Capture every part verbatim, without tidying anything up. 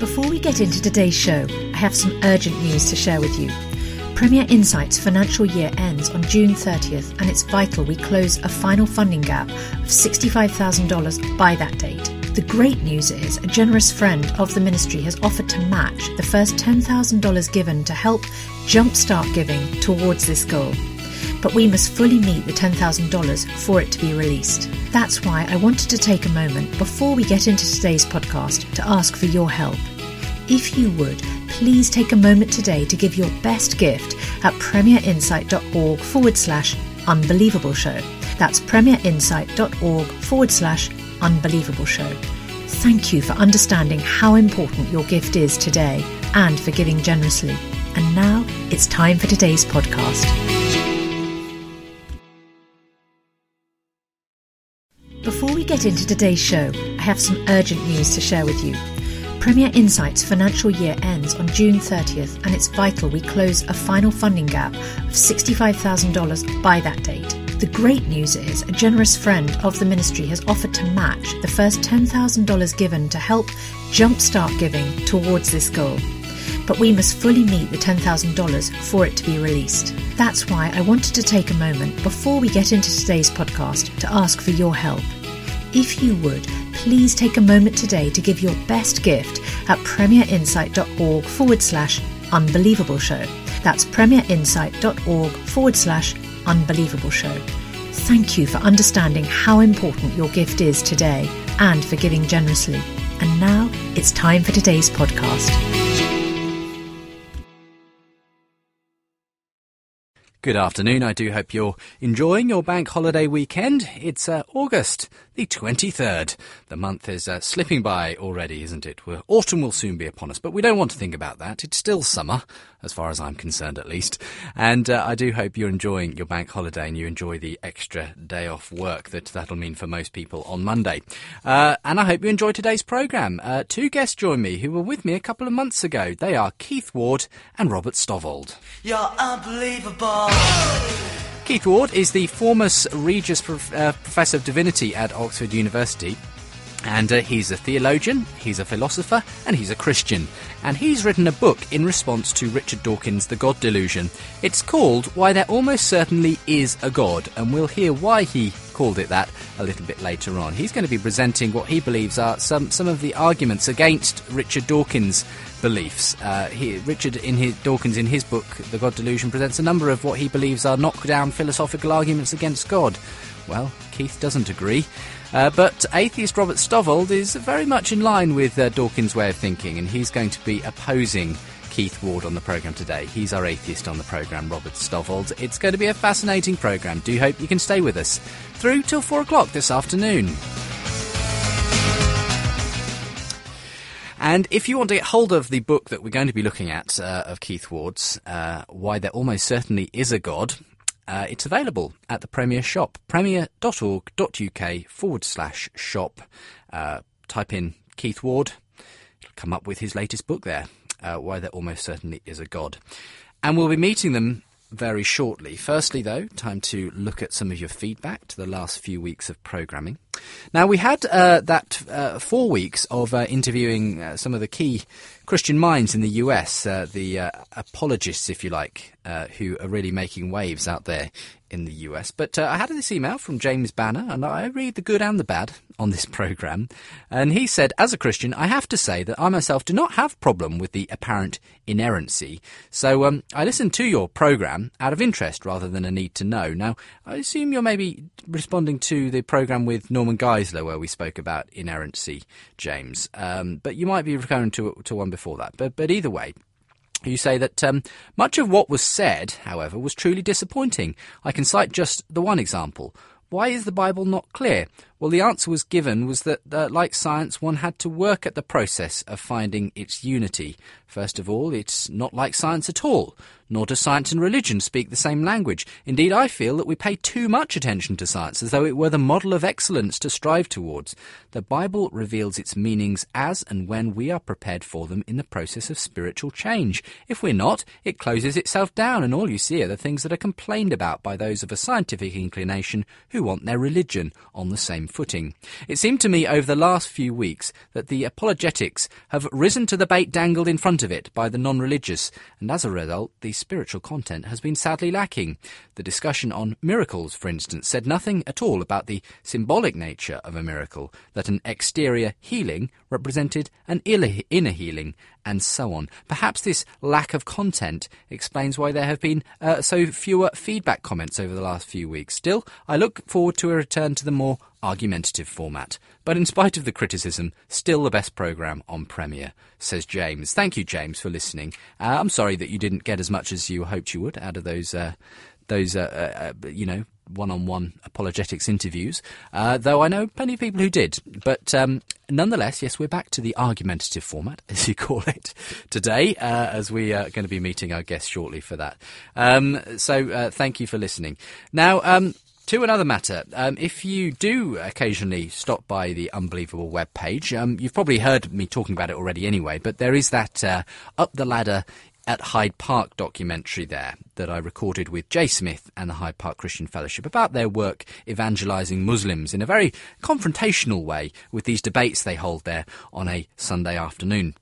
Before we get into today's show, I have some urgent news to share with you. Premier Insight's financial year ends on June thirtieth, and it's vital we close a final funding gap of sixty-five thousand dollars by that date. The great news is a generous friend of the ministry has offered to match the first ten thousand dollars given to help jumpstart giving towards this goal. But we must fully meet the ten thousand dollars for it to be released. That's why I wanted to take a moment before we get into today's podcast to ask for your help. If you would, please take a moment today to give your best gift at premierinsight.org forward slash unbelievable show. That's premierinsight.org forward slash unbelievable show. Thank you for understanding how important your gift is today and for giving generously. And now it's time for today's podcast. Before we get into today's show, I have some urgent news to share with you. Premier Insight's financial year ends on June thirtieth, and it's vital we close a final funding gap of sixty-five thousand dollars by that date. The great news is a generous friend of the ministry has offered to match the first ten thousand dollars given to help jumpstart giving towards this goal. But we must fully meet the ten thousand dollars for it to be released. That's why I wanted to take a moment before we get into today's podcast to ask for your help. If you would, please take a moment today to give your best gift at premierinsight.org forward slash unbelievable show. That's premierinsight.org forward slash unbelievable show. Thank you for understanding how important your gift is today and for giving generously. And now it's time for today's podcast. Good afternoon. I do hope you're enjoying your bank holiday weekend. It's uh, August the twenty-third. The month is uh, slipping by already, isn't it? Well, autumn will soon be upon us, but we don't want to think about that. It's still summer, as far as I'm concerned at least. And uh, I do hope you're enjoying your bank holiday and you enjoy the extra day off work that that'll mean for most people on Monday. Uh, and I hope you enjoy today's programme. Uh, two guests join me who were with me a couple of months ago. They are Keith Ward and Robert Stovald. You're unbelievable. Keith Ward is the former Regius Prof- uh, Professor of Divinity at Oxford University, and uh, he's a theologian, he's a philosopher, and he's a Christian. And he's written a book in response to Richard Dawkins' The God Delusion. It's called Why There Almost Certainly Is a God, and we'll hear why he called it that a little bit later on. He's going to be presenting what he believes are some, some of the arguments against Richard Dawkins' beliefs. Uh, he, Richard in his, Dawkins, in his book, The God Delusion, presents a number of what he believes are knockdown philosophical arguments against God. Well, Keith doesn't agree. Uh, but atheist Robert Stovald is very much in line with uh, Dawkins' way of thinking, and he's going to be opposing Keith Ward on the programme today. He's our atheist on the programme, Robert Stovald. It's going to be a fascinating programme. Do hope you can stay with us through till four o'clock this afternoon. And if you want to get hold of the book that we're going to be looking at uh, of Keith Ward's, uh, Why There Almost Certainly Is a God, Uh, it's available at the Premier shop, premier.org.uk forward slash shop. Uh, type in Keith Ward. It'll come up with his latest book there, uh, Why There Almost Certainly Is a God. And we'll be meeting them very shortly. Firstly, though, time to look at some of your feedback to the last few weeks of programming. Now, we had uh, that uh, four weeks of uh, interviewing uh, some of the key Christian minds in the U S, uh, the uh, apologists, if you like, uh, who are really making waves out there in the U S. But uh, I had this email from James Banner, and I read the good and the bad on this programme. And he said, as a Christian, I have to say that I myself do not have problem with the apparent inerrancy. So um, I listened to your programme out of interest rather than a need to know. Now, I assume you're maybe responding to the programme with Norman Geisler where we spoke about inerrancy, James. Um, but you might be referring to, to one before that. But, but either way, you say that um, much of what was said, however, was truly disappointing. I can cite just the one example. Why is the Bible not clear? Well, the answer was given was that, uh, like science, one had to work at the process of finding its unity. First of all, it's not like science at all, nor do science and religion speak the same language. Indeed, I feel that we pay too much attention to science, as though it were the model of excellence to strive towards. The Bible reveals its meanings as and when we are prepared for them in the process of spiritual change. If we're not, it closes itself down, and all you see are the things that are complained about by those of a scientific inclination who want their religion on the same footing. It seemed to me over the last few weeks that the apologetics have risen to the bait dangled in front of it by the non-religious, and as a result, the spiritual content has been sadly lacking. The discussion on miracles, for instance, said nothing at all about the symbolic nature of a miracle, that an exterior healing represented an inner healing, and so on. Perhaps this lack of content explains why there have been uh, so fewer feedback comments over the last few weeks. Still, I look forward to a return to the more argumentative format. But in spite of the criticism, still the best programme on Premier, says James. Thank you, James, for listening. Uh, I'm sorry that you didn't get as much as you hoped you would out of those, uh, those uh, uh, you know, one-on-one apologetics interviews, uh, though I know plenty of people who did. But um, nonetheless, yes, we're back to the argumentative format, as you call it, today, uh, as we are going to be meeting our guests shortly for that. Um, so uh, thank you for listening. Now, um, to another matter, um, if you do occasionally stop by the Unbelievable webpage, um, you've probably heard me talking about it already anyway, but there is that uh, Up the Ladder at Hyde Park documentary there that I recorded with Jay Smith and the Hyde Park Christian Fellowship about their work evangelising Muslims in a very confrontational way with these debates they hold there on a Sunday afternoon.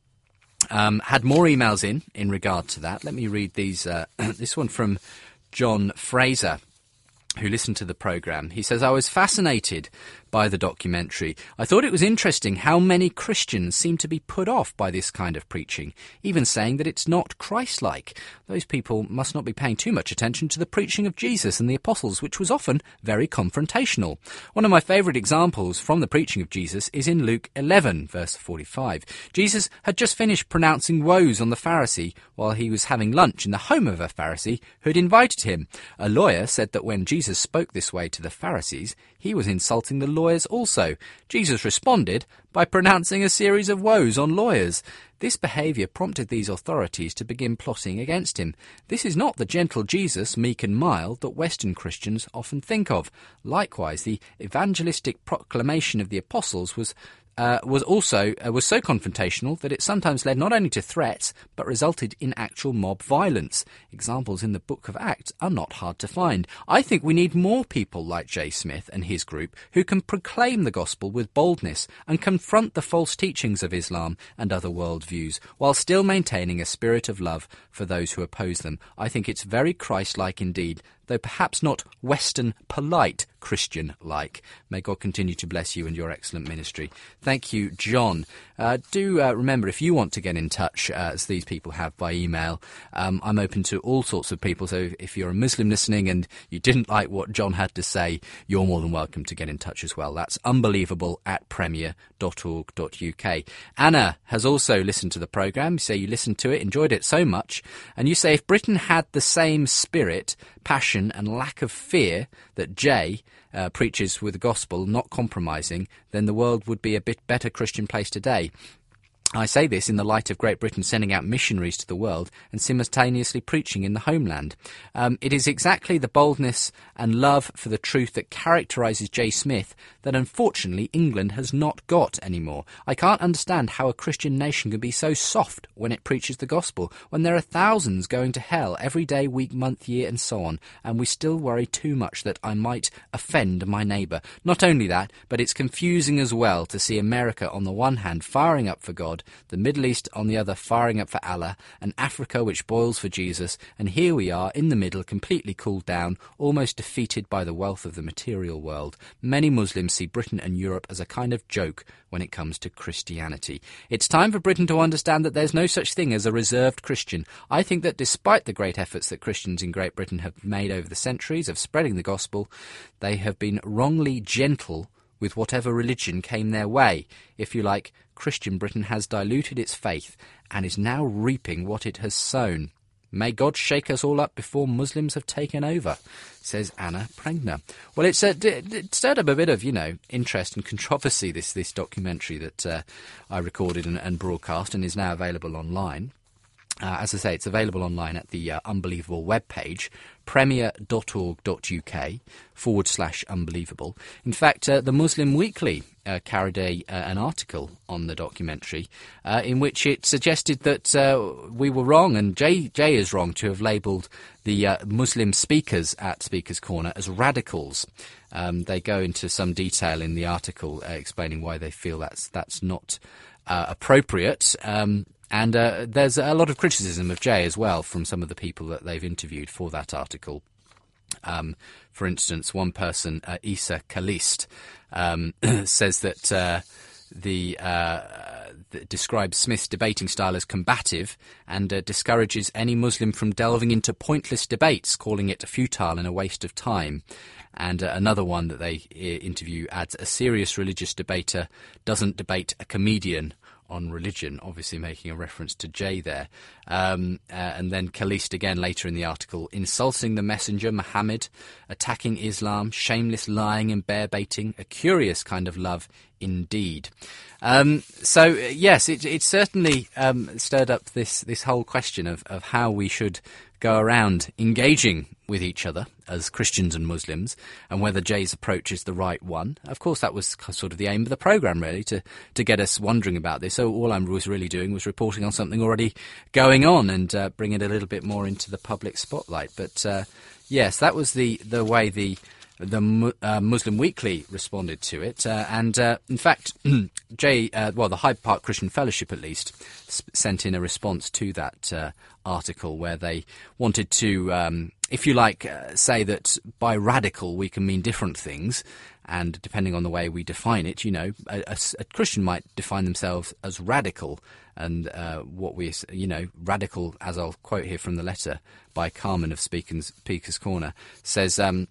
Um, had more emails in in regard to that. Let me read these. Uh, this one from John Fraser, who listened to the programme. He says, I was fascinated by the documentary. I thought it was interesting how many Christians seem to be put off by this kind of preaching, even saying that it's not Christ-like. Those people must not be paying too much attention to the preaching of Jesus and the apostles, which was often very confrontational. One of my favourite examples from the preaching of Jesus is in Luke eleven, verse forty-five. Jesus had just finished pronouncing woes on the Pharisee while he was having lunch in the home of a Pharisee who had invited him. A lawyer said that when Jesus spoke this way to the Pharisees, he was insulting the lawyers also. Jesus responded by pronouncing a series of woes on lawyers. This behaviour prompted these authorities to begin plotting against him. This is not the gentle Jesus, meek and mild, that Western Christians often think of. Likewise, the evangelistic proclamation of the apostles was Uh, was also uh, was so confrontational that it sometimes led not only to threats but resulted in actual mob violence. Examples in the Book of Acts are not hard to find. I think we need more people like Jay Smith and his group who can proclaim the gospel with boldness and confront the false teachings of Islam and other worldviews while still maintaining a spirit of love for those who oppose them. I think it's very Christ-like indeed, though perhaps not Western polite Christian-like. May God continue to bless you and your excellent ministry. Thank you, John. Uh, do uh, remember, if you want to get in touch, uh, as these people have by email, um, I'm open to all sorts of people. So if you're a Muslim listening and you didn't like what John had to say, you're more than welcome to get in touch as well. That's unbelievable at premier dot org dot uk. Anna has also listened to the programme. You say you listened to it, enjoyed it so much, and you say if Britain had the same spirit, passion and lack of fear that Jay uh, preaches with the gospel, not compromising, then the world would be a bit better Christian place today. I say this in the light of Great Britain sending out missionaries to the world and simultaneously preaching in the homeland. Um, it is exactly the boldness and love for the truth that characterises Jay Smith that unfortunately England has not got anymore. I can't understand how a Christian nation can be so soft when it preaches the gospel, when there are thousands going to hell every day, week, month, year and so on, and we still worry too much that I might offend my neighbour. Not only that, but it's confusing as well to see America on the one hand firing up for God, the Middle East on the other firing up for Allah, and Africa which boils for Jesus, and here we are in the middle, completely cooled down, almost defeated by the wealth of the material world. Many Muslims see Britain and Europe as a kind of joke when it comes to Christianity. It's time for Britain to understand that there's no such thing as a reserved Christian. I think that despite the great efforts that Christians in Great Britain have made over the centuries of spreading the gospel, they have been wrongly gentle with whatever religion came their way. If you like, Christian Britain has diluted its faith and is now reaping what it has sown. May God shake us all up before Muslims have taken over, says Anna Prengner. Well, it's uh, d- d- stirred up a bit of, you know, interest and controversy, this this documentary that uh, I recorded and, and broadcast and is now available online. Uh, as I say, it's available online at the uh, Unbelievable webpage, premier.org.uk forward slash unbelievable. In fact, uh, the Muslim Weekly uh, carried a, uh, an article on the documentary uh, in which it suggested that uh, we were wrong, and Jay, Jay is wrong, to have labelled the uh, Muslim speakers at Speaker's Corner as radicals. Um, they go into some detail in the article uh, explaining why they feel that's, that's not uh, appropriate. Um And uh, there's a lot of criticism of Jay as well from some of the people that they've interviewed for that article. Um, for instance, one person, uh, Isa Khalist, um, says that uh, the uh, th- describes Smith's debating style as combative and uh, discourages any Muslim from delving into pointless debates, calling it futile and a waste of time. And uh, another one that they uh, interview adds, a serious religious debater doesn't debate a comedian on religion, obviously making a reference to Jay there. Um, uh, and then Khalist again later in the article, insulting the messenger, Muhammad, attacking Islam, shameless lying and bear-baiting, a curious kind of love indeed. Um, so, uh, yes, it, it certainly um, stirred up this, this whole question of, of how we should go around engaging with each other as Christians and Muslims, and whether Jay's approach is the right one. Of course, that was sort of the aim of the programme, really, to, to get us wondering about this. So all I was really doing was reporting on something already going on and uh, bring it a little bit more into the public spotlight. But, uh, yes, that was the, the way the the uh, Muslim Weekly responded to it. Uh, and, uh, in fact, Jay, uh, well, the Hyde Park Christian Fellowship, at least, sp- sent in a response to that uh, article where they wanted to, um, if you like, uh, say that by radical we can mean different things. And depending on the way we define it, you know, a, a, a Christian might define themselves as radical. And uh, what we, you know, radical, as I'll quote here from the letter by Carmen of Speaker's, Speaker's Corner, says, um,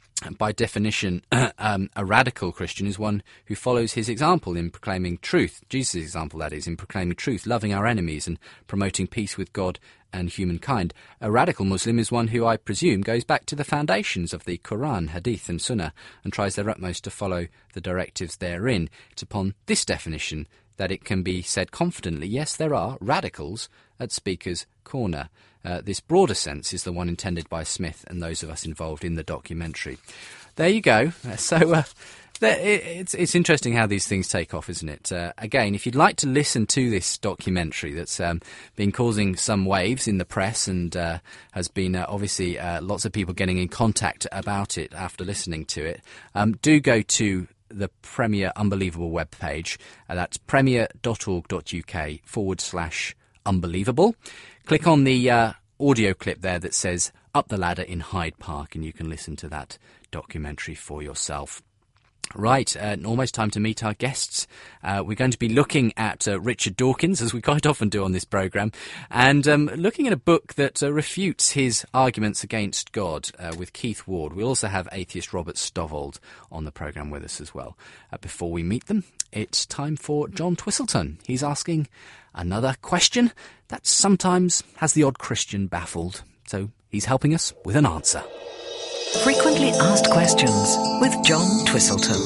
by definition, um, a radical Christian is one who follows his example in proclaiming truth, Jesus' example, that is, in proclaiming truth, loving our enemies and promoting peace with God and humankind. A radical Muslim is one who, I presume, goes back to the foundations of the Quran, Hadith and Sunnah and tries their utmost to follow the directives therein. It's upon this definition that it can be said confidently, yes, there are radicals at Speaker's Corner. Uh, this broader sense is the one intended by Smith and those of us involved in the documentary. There you go. So uh, there, it, it's, it's interesting how these things take off, isn't it? Uh, again, if you'd like to listen to this documentary that's um, been causing some waves in the press and uh, has been uh, obviously uh, lots of people getting in contact about it after listening to it, um, do go to the Premier Unbelievable webpage. Uh, that's premier.org.uk forward slash unbelievable. Click on the uh, audio clip there that says Up the Ladder in Hyde Park, and you can listen to that documentary for yourself. Right, uh, almost time to meet our guests. Uh, we're going to be looking at uh, Richard Dawkins, as we quite often do on this programme, and um, looking at a book that uh, refutes his arguments against God uh, with Keith Ward. We'll also have atheist Robert Stovald on the programme with us as well. Uh, before we meet them, it's time for John Twistleton. He's asking another question that sometimes has the odd Christian baffled, so he's helping us with an answer. Frequently Asked Questions with John Twistleton.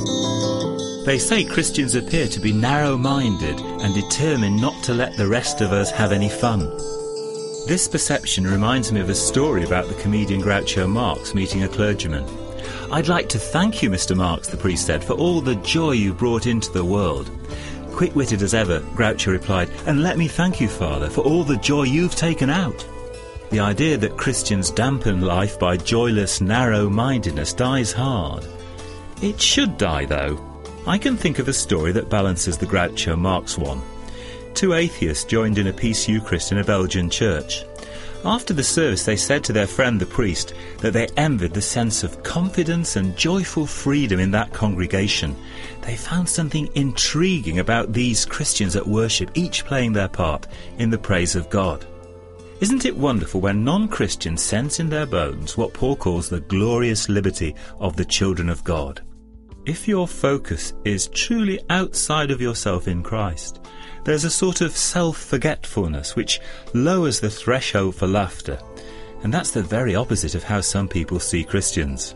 They say Christians appear to be narrow-minded and determined not to let the rest of us have any fun. This perception reminds me of a story about the comedian Groucho Marx meeting a clergyman. "I'd like to thank you, Mister Marx," the priest said, "for all the joy you brought into the world." Quick-witted as ever, Groucho replied, "And let me thank you, Father, for all the joy you've taken out." The idea that Christians dampen life by joyless narrow-mindedness dies hard. It should die, though. I can think of a story that balances the Groucho Marx one. Two atheists joined in a Peace Eucharist in a Belgian church. After the service, they said to their friend the priest that they envied the sense of confidence and joyful freedom in that congregation. They found something intriguing about these Christians at worship, each playing their part in the praise of God. Isn't it wonderful when non-Christians sense in their bones what Paul calls the glorious liberty of the children of God? If your focus is truly outside of yourself in Christ, there's a sort of self-forgetfulness which lowers the threshold for laughter, and that's the very opposite of how some people see Christians.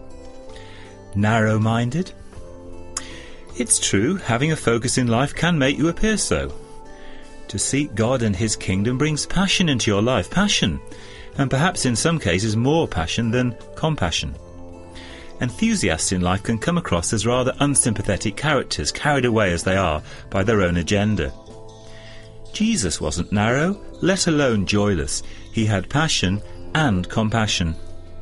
Narrow-minded? It's true, having a focus in life can make you appear so. To seek God and his kingdom brings passion into your life. Passion, and perhaps in some cases more passion than compassion. Enthusiasts in life can come across as rather unsympathetic characters, carried away as they are by their own agenda. Jesus wasn't narrow, let alone joyless. He had passion and compassion.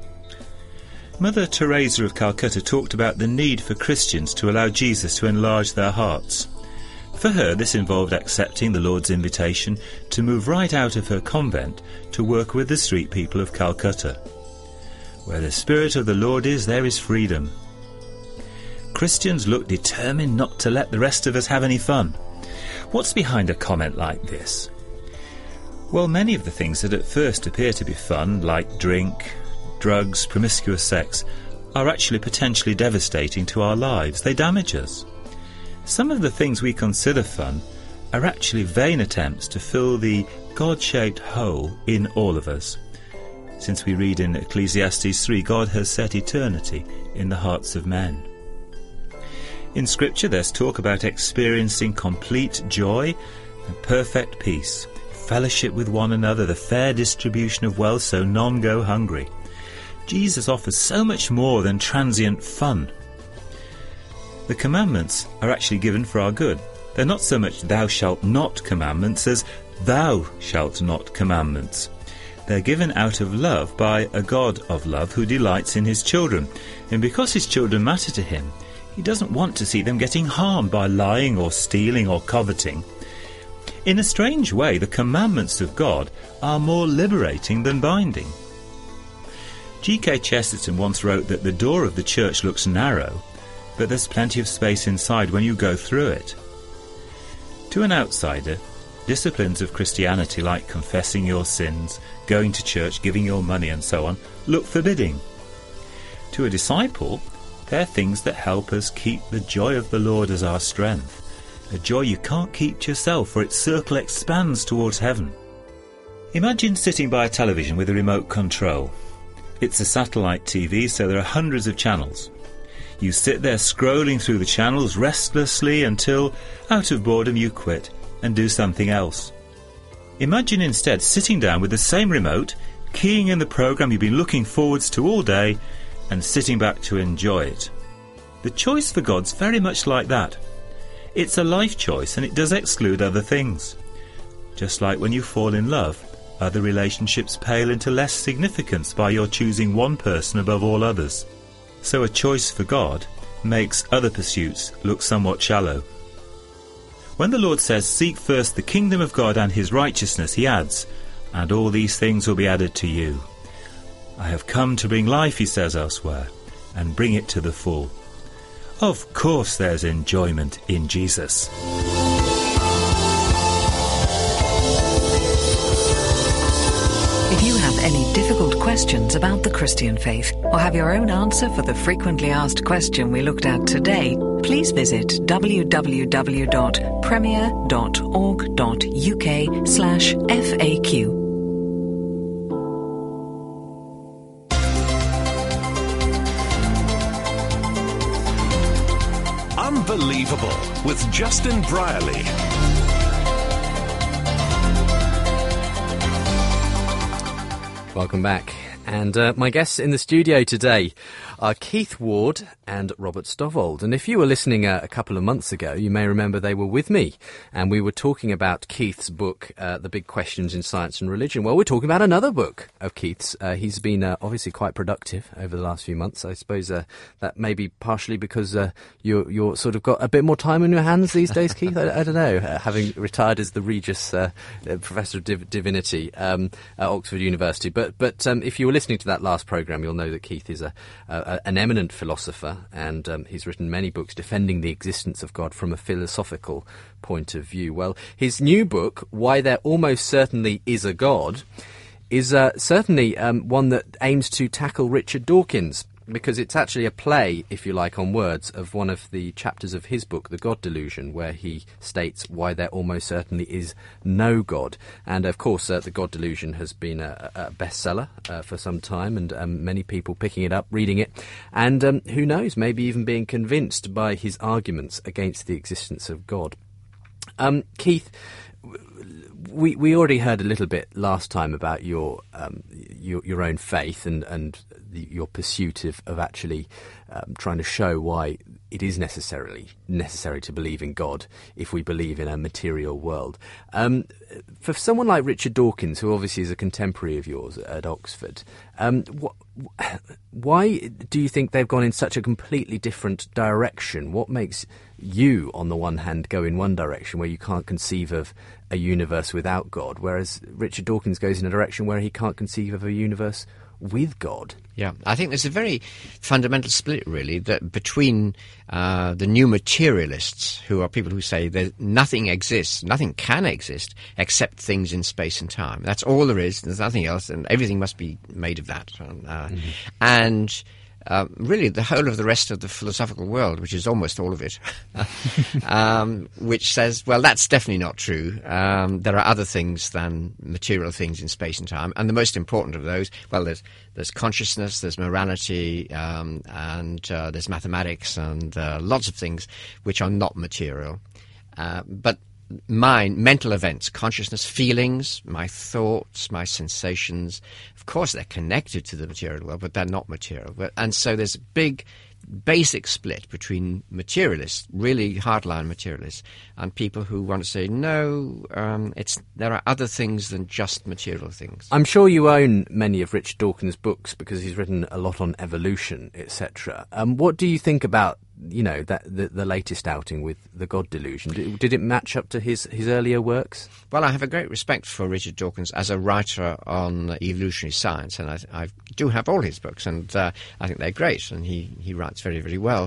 Mother Teresa of Calcutta talked about the need for Christians to allow Jesus to enlarge their hearts. For her, this involved accepting the Lord's invitation to move right out of her convent to work with the street people of Calcutta. Where the Spirit of the Lord is, there is freedom. Christians look determined not to let the rest of us have any fun. What's behind a comment like this? Well, many of the things that at first appear to be fun, like drink, drugs, promiscuous sex, are actually potentially devastating to our lives. They damage us. Some of the things we consider fun are actually vain attempts to fill the God-shaped hole in all of us. Since we read in Ecclesiastes three, God has set eternity in the hearts of men. In Scripture there's talk about experiencing complete joy and perfect peace, fellowship with one another, the fair distribution of wealth so none go hungry. Jesus offers so much more than transient fun. The commandments are actually given for our good. They're not so much thou shalt not commandments as thou shalt not commandments. They're given out of love by a God of love who delights in his children. And because his children matter to him, he doesn't want to see them getting harmed by lying or stealing or coveting. In a strange way, the commandments of God are more liberating than binding. G K Chesterton once wrote that the door of the church looks narrow, but there's plenty of space inside when you go through it. To an outsider, disciplines of Christianity like confessing your sins, going to church, giving your money and so on, look forbidding. To a disciple, they're things that help us keep the joy of the Lord as our strength, a joy you can't keep to yourself, for its circle expands towards heaven. Imagine sitting by a television with a remote control. It's a satellite T V, so there are hundreds of channels. You sit there scrolling through the channels restlessly until, out of boredom, you quit and do something else. Imagine instead sitting down with the same remote, keying in the programme you've been looking forwards to all day, and sitting back to enjoy it. The choice for God's very much like that. It's a life choice, and it does exclude other things. Just like when you fall in love, other relationships pale into less significance by your choosing one person above all others. So a choice for God makes other pursuits look somewhat shallow. When the Lord says, "Seek first the kingdom of God and his righteousness," he adds, "and all these things will be added to you." I have come to bring life, he says elsewhere, and bring it to the full. Of course there's enjoyment in Jesus. If you have any difficult questions about the Christian faith or have your own answer for the frequently asked question we looked at today, please visit w w w dot premier dot org dot u k slash F A Q. Unbelievable with Justin Brierley. Welcome back. And uh, my guests in the studio today are Keith Ward and Robert Stovvold. And if you were listening uh, a couple of months ago, you may remember they were with me. And we were talking about Keith's book, uh, The Big Questions in Science and Religion. Well, we're talking about another book of Keith's. Uh, he's been uh, obviously quite productive over the last few months. I suppose uh, that may be partially because uh, you're, you're sort of got a bit more time on your hands these days, Keith. I, I don't know, uh, having retired as the Regius uh, uh, Professor of Div- Divinity um, at Oxford University. But, but um, if you were listening to that last programme, you'll know that Keith is a, a an eminent philosopher, and um, he's written many books defending the existence of God from a philosophical point of view. Well, his new book, Why There Almost Certainly Is a God, is uh, certainly um, one that aims to tackle Richard Dawkins, because it's actually a play, if you like, on words of one of the chapters of his book, The God Delusion, where he states why there almost certainly is no God. And, of course, uh, The God Delusion has been a, a bestseller uh, for some time, and um, many people picking it up, reading it, and um, who knows, maybe even being convinced by his arguments against the existence of God. Um, Keith, we we already heard a little bit last time about your um, your, your own faith and and the, your pursuit of of actually um, trying to show why it is necessarily necessary to believe in God if we believe in a material world. Um, for someone like Richard Dawkins, who obviously is a contemporary of yours at Oxford, um, wh- why do you think they've gone in such a completely different direction? What makes you, on the one hand, go in one direction where you can't conceive of a universe without God, whereas Richard Dawkins goes in a direction where he can't conceive of a universe with God? Yeah, I think there's a very fundamental split, really, that between uh, the new materialists, who are people who say that nothing exists, nothing can exist except things in space and time. That's all there is. There's nothing else, and everything must be made of that. Uh, mm-hmm. And Uh, really the whole of the rest of the philosophical world, which is almost all of it, um, which says, well, that's definitely not true. Um, there are other things than material things in space and time, and the most important of those, well, there's there's consciousness, there's morality, um, and uh, there's mathematics, and uh, lots of things which are not material. Uh, but mind, mental events, consciousness, feelings, my thoughts, my sensations, of course they're connected to the material world, but they're not material. But, and so there's a big basic split between materialists, really hardline materialists, and people who want to say, no, um, it's there are other things than just material things. I'm sure you own many of Richard Dawkins' books because he's written a lot on evolution, et cetera. Um, what do you think about, you know, that the, the latest outing with the God Delusion? Did, did it match up to his, his earlier works? Well, I have a great respect for Richard Dawkins as a writer on evolutionary science, and I, I do have all his books, and uh, I think they're great, and he, he writes very, very well.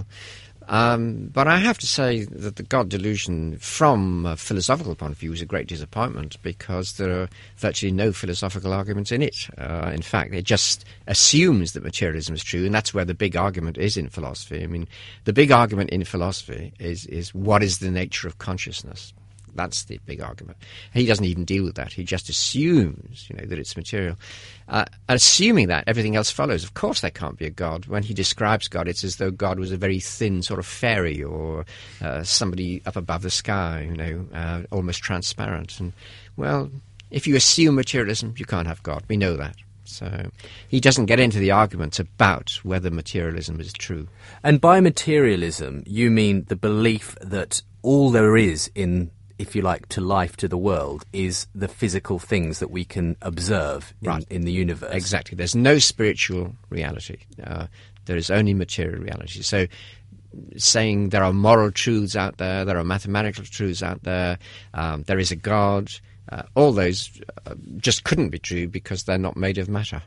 Um, but I have to say that the God Delusion, from a philosophical point of view, is a great disappointment because there are virtually no philosophical arguments in it. Uh, in fact, it just assumes that materialism is true, and that's where the big argument is in philosophy. I mean, the big argument in philosophy is, is what is the nature of consciousness? That's the big argument. He doesn't even deal with that. He just assumes, you know, that it's material. Uh, assuming that, everything else follows. Of course there can't be a God. When he describes God, it's as though God was a very thin sort of fairy or uh, somebody up above the sky, you know, uh, almost transparent. And, well, if you assume materialism, you can't have God. We know that. So he doesn't get into the arguments about whether materialism is true. And by materialism, you mean the belief that all there is in, if you like, to life, to the world, is the physical things that we can observe in, right. in the universe. Exactly. There's no spiritual reality. Uh, there is only material reality. So saying there are moral truths out there, there are mathematical truths out there, um, there is a God, uh, all those uh, just couldn't be true because they're not made of matter.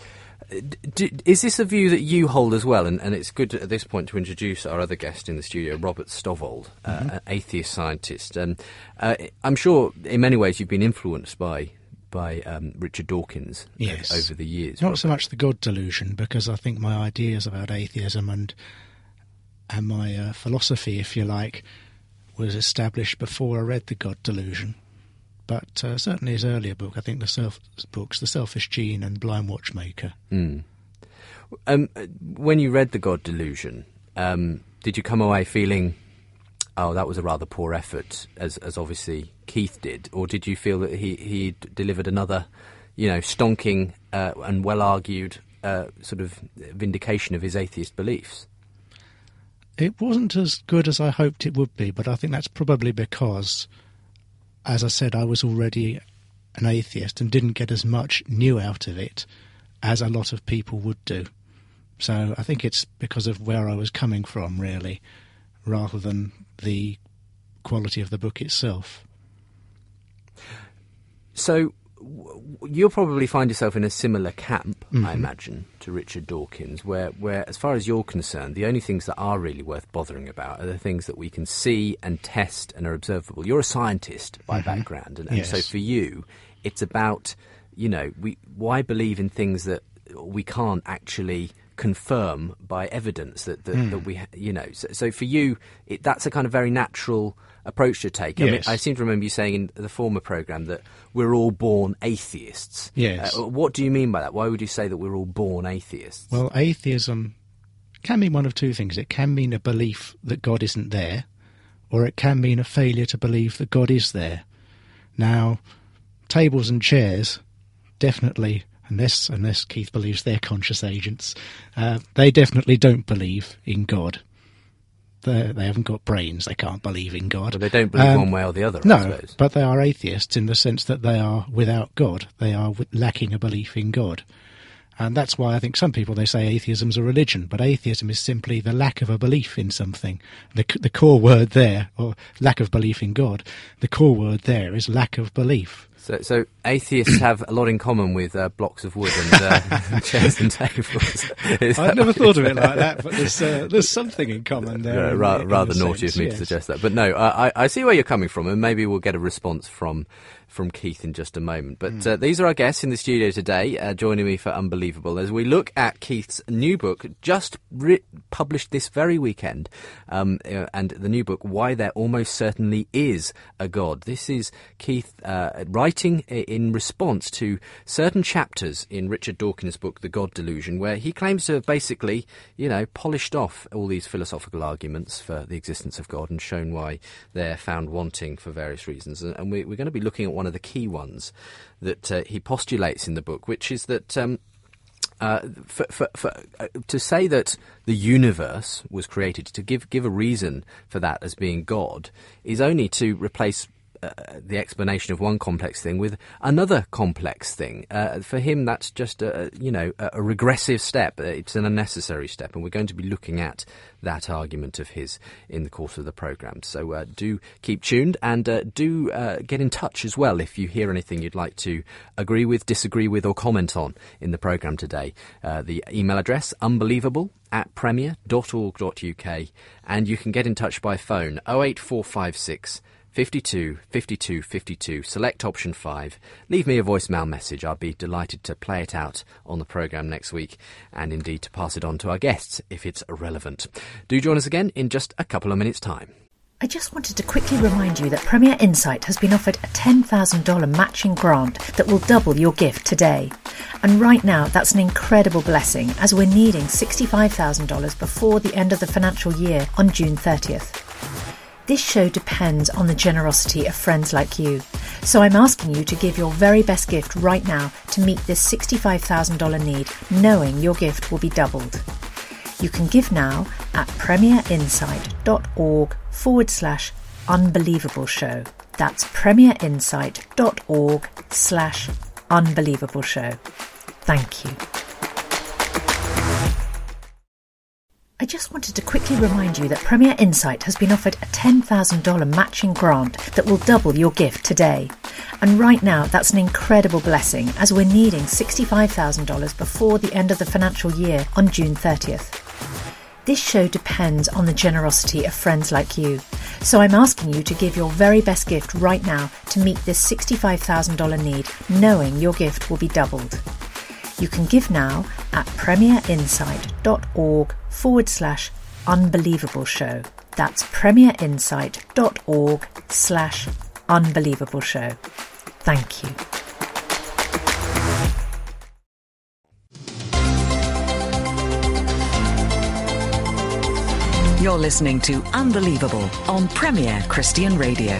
D- is this a view that you hold as well? And, and it's good at this point to introduce our other guest in the studio, Robert Stovald, uh, mm-hmm. an atheist scientist. And uh, I'm sure in many ways you've been influenced by by um, Richard Dawkins yes. over the years. Not Robert. so much the God Delusion, because I think my ideas about atheism and and my uh, philosophy, if you like, was established before I read the God Delusion. But uh, certainly his earlier book, I think the self books, The Selfish Gene and Blind Watchmaker. Mm. Um, when you read The God Delusion, um, did you come away feeling, oh, that was a rather poor effort, as as obviously Keith did? Or did you feel that he, he delivered another, you know, stonking uh, and well-argued uh, sort of vindication of his atheist beliefs? It wasn't as good as I hoped it would be, but I think that's probably because, as I said, I was already an atheist and didn't get as much new out of it as a lot of people would do. So I think it's because of where I was coming from, really, rather than the quality of the book itself. So you'll probably find yourself in a similar camp, mm-hmm. I imagine, to Richard Dawkins, where, where, as far as you're concerned, the only things that are really worth bothering about are the things that we can see and test and are observable. You're a scientist by mm-hmm. background, and, and yes. so for you, it's about, you know, we why believe in things that we can't actually confirm by evidence that that, mm. that we, you know. So, so for you, it, that's a kind of very natural approach to take. I yes. mean, I seem to remember you saying in the former programme that we're all born atheists. Yes. Uh, what do you mean by that? Why would you say that we're all born atheists? Well, atheism can mean one of two things. It can mean a belief that God isn't there, or it can mean a failure to believe that God is there. Now, tables and chairs, definitely, unless unless Keith believes they're conscious agents, uh, they definitely don't believe in God. They're, they haven't got brains, they can't believe in God. Well, they don't believe um, one way or the other, I no, suppose. but they are atheists in the sense that they are without God. They are w- lacking a belief in God. And that's why I think some people, they say atheism's a religion, but atheism is simply the lack of a belief in something. The, the core word there, or lack of belief in God, the core word there is lack of belief. So, so atheists have a lot in common with uh, blocks of wood and uh, chairs and tables. I've never thought of it like that, but there's uh, there's something in common there. Uh, in, ra- in rather a naughty sense, of me yes. to suggest that, but no, I, I see where you're coming from, and maybe we'll get a response from from Keith in just a moment. But mm. uh, these are our guests in the studio today, uh, joining me for Unbelievable, as we look at Keith's new book, just re- published this very weekend, um, uh, and the new book, Why There Almost Certainly Is a God. This is Keith uh, writing in response to certain chapters in Richard Dawkins' book, The God Delusion, where he claims to have basically, you know, polished off all these philosophical arguments for the existence of God and shown why they're found wanting for various reasons. And, and we, we're going to be looking at one of the key ones that uh, he postulates in the book, which is that um, uh, for, for, for, uh, to say that the universe was created, to give give a reason for that as being God, is only to replace Uh, the explanation of one complex thing with another complex thing. Uh, for him, that's just a, you know, a, a regressive step. It's an unnecessary step, and we're going to be looking at that argument of his in the course of the programme. So uh, do keep tuned, and uh, do uh, get in touch as well if you hear anything you'd like to agree with, disagree with, or comment on in the programme today. Uh, the email address, unbelievable at premier dot org dot uk, and you can get in touch by phone oh eight four five six fifty-two fifty-two fifty-two, select option five, leave me a voicemail message. I'll be delighted to play it out on the programme next week, and indeed to pass it on to our guests if it's relevant. Do join us again in just a couple of minutes' time. I just wanted to quickly remind you that Premier Insight has been offered a ten thousand dollars matching grant that will double your gift today. And right now, that's an incredible blessing, as we're needing sixty-five thousand dollars before the end of the financial year on June thirtieth. This show depends on the generosity of friends like you. So I'm asking you to give your very best gift right now to meet this sixty-five thousand dollars need, knowing your gift will be doubled. You can give now at premierinsight.org forward slash unbelievable show. That's premierinsight.org slash unbelievable show. Thank you. I just wanted to quickly remind you that Premier Insight has been offered a ten thousand dollars matching grant that will double your gift today. And right now, that's an incredible blessing, as we're needing sixty-five thousand dollars before the end of the financial year on June thirtieth. This show depends on the generosity of friends like you. So I'm asking you to give your very best gift right now to meet this sixty-five thousand dollars need, knowing your gift will be doubled. You can give now at premierinsight.org forward slash unbelievable show. That's premierinsight.org slash unbelievable show. Thank you. You're listening to Unbelievable on Premier Christian Radio.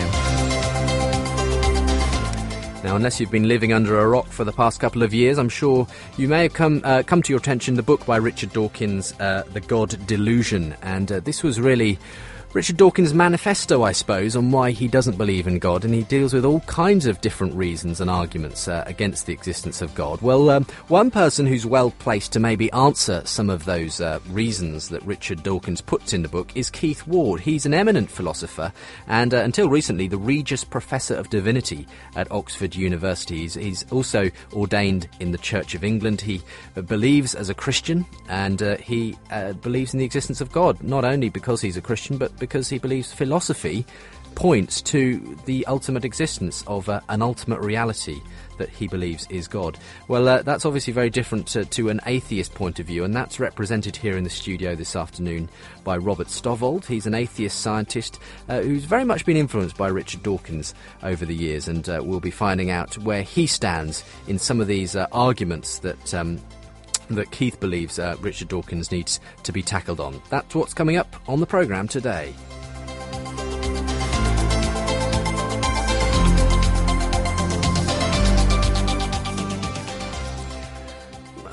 Now, unless you've been living under a rock for the past couple of years, I'm sure you may have come uh, come to your attention the book by Richard Dawkins, uh, The God Delusion. And uh, this was really Richard Dawkins' manifesto, I suppose, on why he doesn't believe in God, and he deals with all kinds of different reasons and arguments uh, against the existence of God. Well, um, one person who's well placed to maybe answer some of those uh, reasons that Richard Dawkins puts in the book is Keith Ward. He's an eminent philosopher, and uh, until recently the Regius Professor of Divinity at Oxford University. He's, he's also ordained in the Church of England. He uh, believes as a Christian, and uh, he uh, believes in the existence of God, not only because he's a Christian, but because he believes philosophy points to the ultimate existence of uh, an ultimate reality that he believes is God. Well, uh, that's obviously very different to, to an atheist point of view, and that's represented here in the studio this afternoon by Robert Stovald. He's an atheist scientist uh, who's very much been influenced by Richard Dawkins over the years, and uh, we'll be finding out where he stands in some of these uh, arguments that um, that Keith believes uh, Richard Dawkins needs to be tackled on. That's what's coming up on the programme today.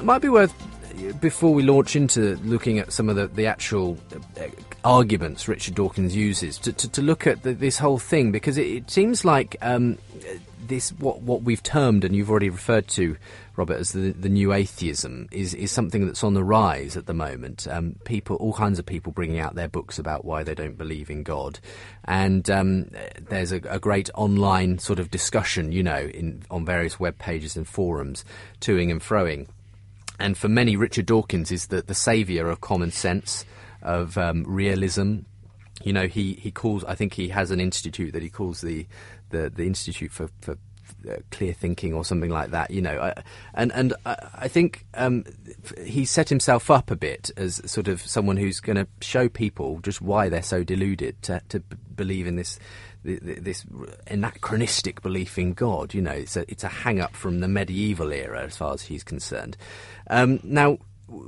might be worth, before we launch into looking at some of the, the actual uh, arguments Richard Dawkins uses, to, to, to look at the, this whole thing, because it, it seems like um, this what what we've termed, and you've already referred to, Robert, as the, the new atheism, is, is something that's on the rise at the moment. Um, people, all kinds of people bringing out their books about why they don't believe in God. And um, there's a, a great online sort of discussion, you know, in on various web pages and forums, toing and froing. And for many, Richard Dawkins is the, the saviour of common sense, of um, realism. You know, he, he calls, I think he has an institute that he calls the the, the Institute for, for uh, Clear Thinking or something like that, you know. I, and and I, I think um, he set himself up a bit as sort of someone who's going to show people just why they're so deluded to, to b- believe in this this anachronistic belief in God. You know, it's a, it's a hang-up from the medieval era as far as he's concerned. Um, now,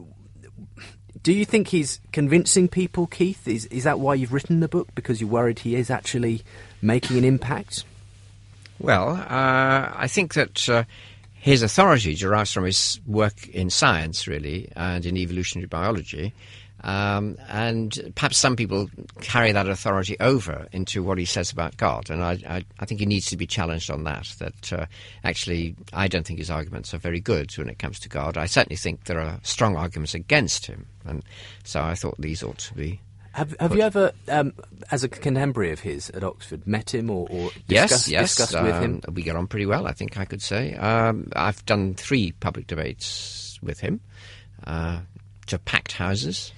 do you think he's convincing people, Keith? Is is that why you've written the book? Because you're worried he is actually making an impact? Well, uh, I think that uh, his authority derives from his work in science, really, and in evolutionary biology. Um, and perhaps some people carry that authority over into what he says about God, and I, I, I think he needs to be challenged on that, that uh, actually I don't think his arguments are very good when it comes to God. I certainly think there are strong arguments against him, and so I thought these ought to be... Have Have you ever, um, as a contemporary of his at Oxford, met him or, or discuss, yes, yes, discussed um, with him? We get on pretty well, I think I could say. Um, I've done three public debates with him, uh, to packed houses.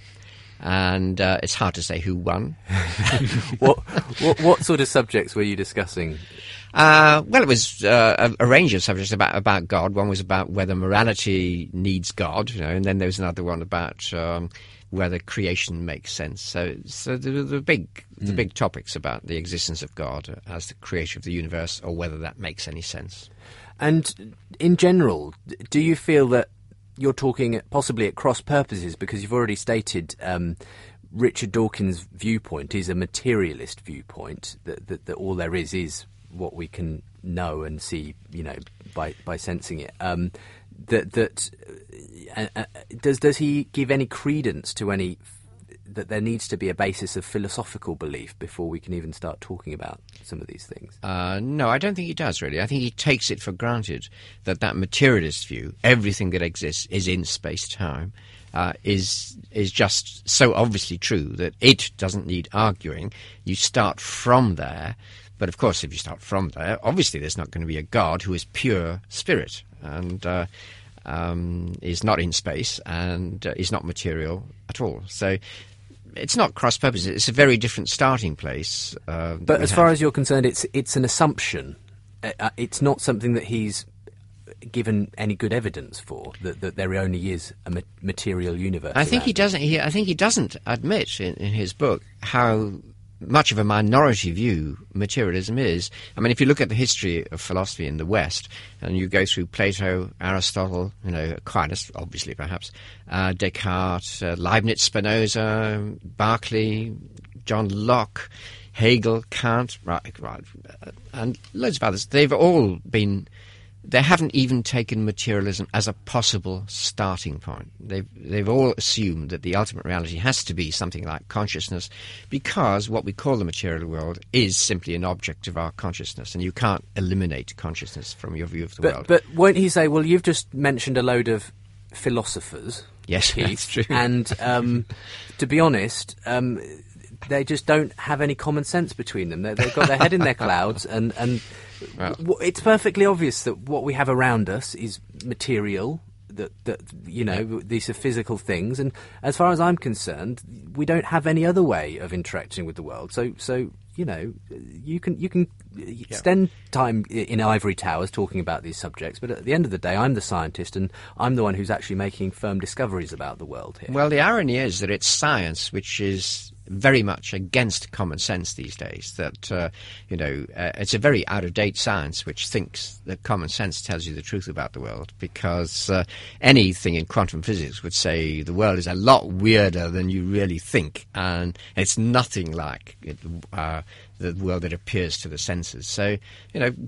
And uh, it's hard to say who won. what, what what sort of subjects were you discussing? Uh, well, it was uh, a, a range of subjects about about God. One was about whether morality needs God, you know, and then there was another one about um, whether creation makes sense. So, so the, the big the mm. big topics about the existence of God as the creator of the universe, or whether that makes any sense. And in general, do you feel that you're talking at, possibly at cross purposes, because you've already stated um, Richard Dawkins' viewpoint is a materialist viewpoint, that, that, that all there is is what we can know and see, you know, by by sensing it. Um, that that uh, uh, does does he give any credence to any that there needs to be a basis of philosophical belief before we can even start talking about some of these things? Uh, no, I don't think he does, really. I think he takes it for granted that that materialist view, everything that exists is in space-time, uh, is is just so obviously true that it doesn't need arguing. You start from there, but of course if you start from there, obviously there's not going to be a God who is pure spirit and uh, um, is not in space and uh, is not material at all. So it's not cross-purpose. It's a very different starting place. Uh, but as far as you're concerned, it's it's an assumption. Uh, it's not something that he's given any good evidence for, that, that there only is a ma- material universe. I think he doesn't. He, I think he doesn't admit in, in his book how much of a minority view materialism is. I mean, if you look at the history of philosophy in the West, and you go through Plato, Aristotle, you know, Aquinas, obviously, perhaps, uh, Descartes, uh, Leibniz, Spinoza, Berkeley, John Locke, Hegel, Kant, right, right, uh, and loads of others, they've all been... They haven't even taken materialism as a possible starting point. They've, they've all assumed that the ultimate reality has to be something like consciousness, because what we call the material world is simply an object of our consciousness, and you can't eliminate consciousness from your view of the but, world. But won't he say, well, you've just mentioned a load of philosophers. Yes, Keith, that's true. And um, to be honest... Um, they just don't have any common sense between them. They, they've got their head in their clouds, and, and well, w- it's perfectly obvious that what we have around us is material, that, that you know, yeah. these are physical things. And as far as I'm concerned, we don't have any other way of interacting with the world. So, so you know, you can you can yeah. spend time in ivory towers talking about these subjects, but at the end of the day, I'm the scientist, and I'm the one who's actually making firm discoveries about the world here. Well, the irony is that it's science which is very much against common sense these days, that, uh, you know, uh, it's a very out-of-date science which thinks that common sense tells you the truth about the world, because uh, anything in quantum physics would say the world is a lot weirder than you really think, and it's nothing like it, uh, the world that appears to the senses. So, you know,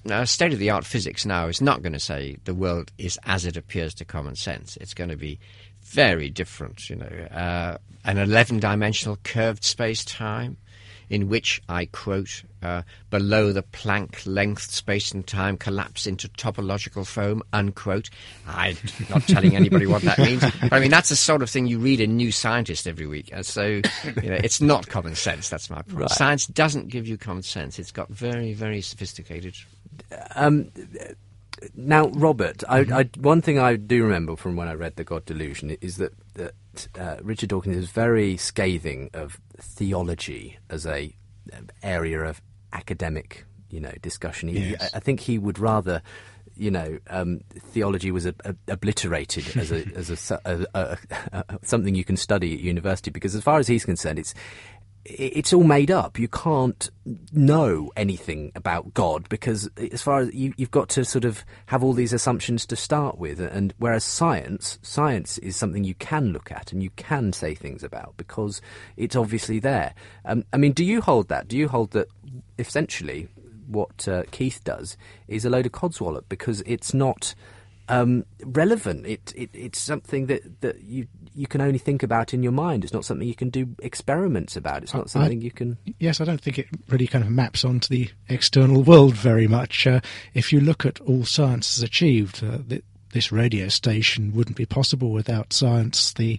uh, state-of-the-art physics now is not going to say the world is as it appears to common sense. It's going to be very different, you know, uh, an eleven-dimensional curved space-time in which, I quote, uh, below the Planck length space and time collapse into topological foam, unquote. I'm not telling anybody what that means. But I mean, that's the sort of thing you read in New Scientist every week. And so, you know, it's not common sense, that's my point. Right. Science doesn't give you common sense. It's got very, very sophisticated... Um, now, Robert, I, I, one thing I do remember from when I read The God Delusion is that, that uh, Richard Dawkins is very scathing of theology as a um, area of academic, you know, discussion. He, yes. I, I think he would rather, you know, um, theology was a, a, obliterated as a as a, a, a, a something you can study at university, because as far as he's concerned, it's it's all made up. You can't know anything about God because, as far as you, you've got to sort of have all these assumptions to start with. And whereas science, science is something you can look at and you can say things about because it's obviously there. Um, I mean, do you hold that? Do you hold that essentially what uh, Keith does is a load of codswallop because it's not um, relevant? It, it it's something that that you. you can only think about in your mind. It's not something you can do experiments about. It's not something I, you can... Yes, I don't think it really kind of maps onto the external world very much. Uh, if you look at all science has achieved, uh, th- this radio station wouldn't be possible without science. The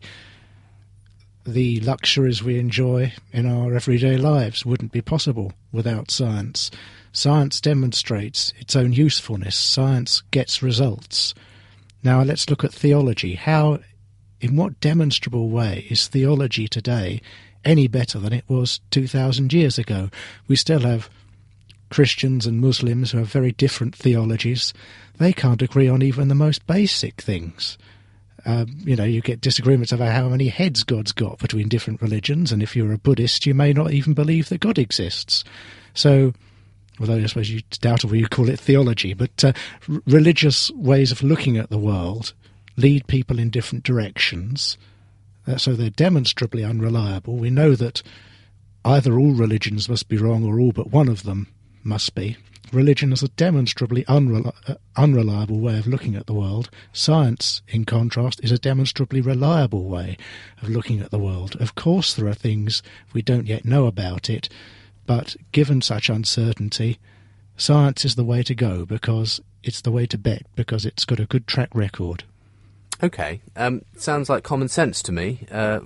the luxuries we enjoy in our everyday lives wouldn't be possible without science. Science demonstrates its own usefulness. Science gets results. Now let's look at theology. How... In what demonstrable way is theology today any better than it was two thousand years ago? We still have Christians and Muslims who have very different theologies. They can't agree on even the most basic things. Um, you know, you get disagreements about how many heads God's got between different religions, and if you're a Buddhist, you may not even believe that God exists. So, although I suppose you doubt whether you call it theology, but uh, r- religious ways of looking at the world lead people in different directions, uh, so they're demonstrably unreliable. We know that either all religions must be wrong or all but one of them must be. Religion is a demonstrably unreli- uh, unreliable way of looking at the world. Science, in contrast, is a demonstrably reliable way of looking at the world. Of course there are things we don't yet know about it, but given such uncertainty, science is the way to go because it's the way to bet, because it's got a good track record. Okay, um, sounds like common sense to me. Uh,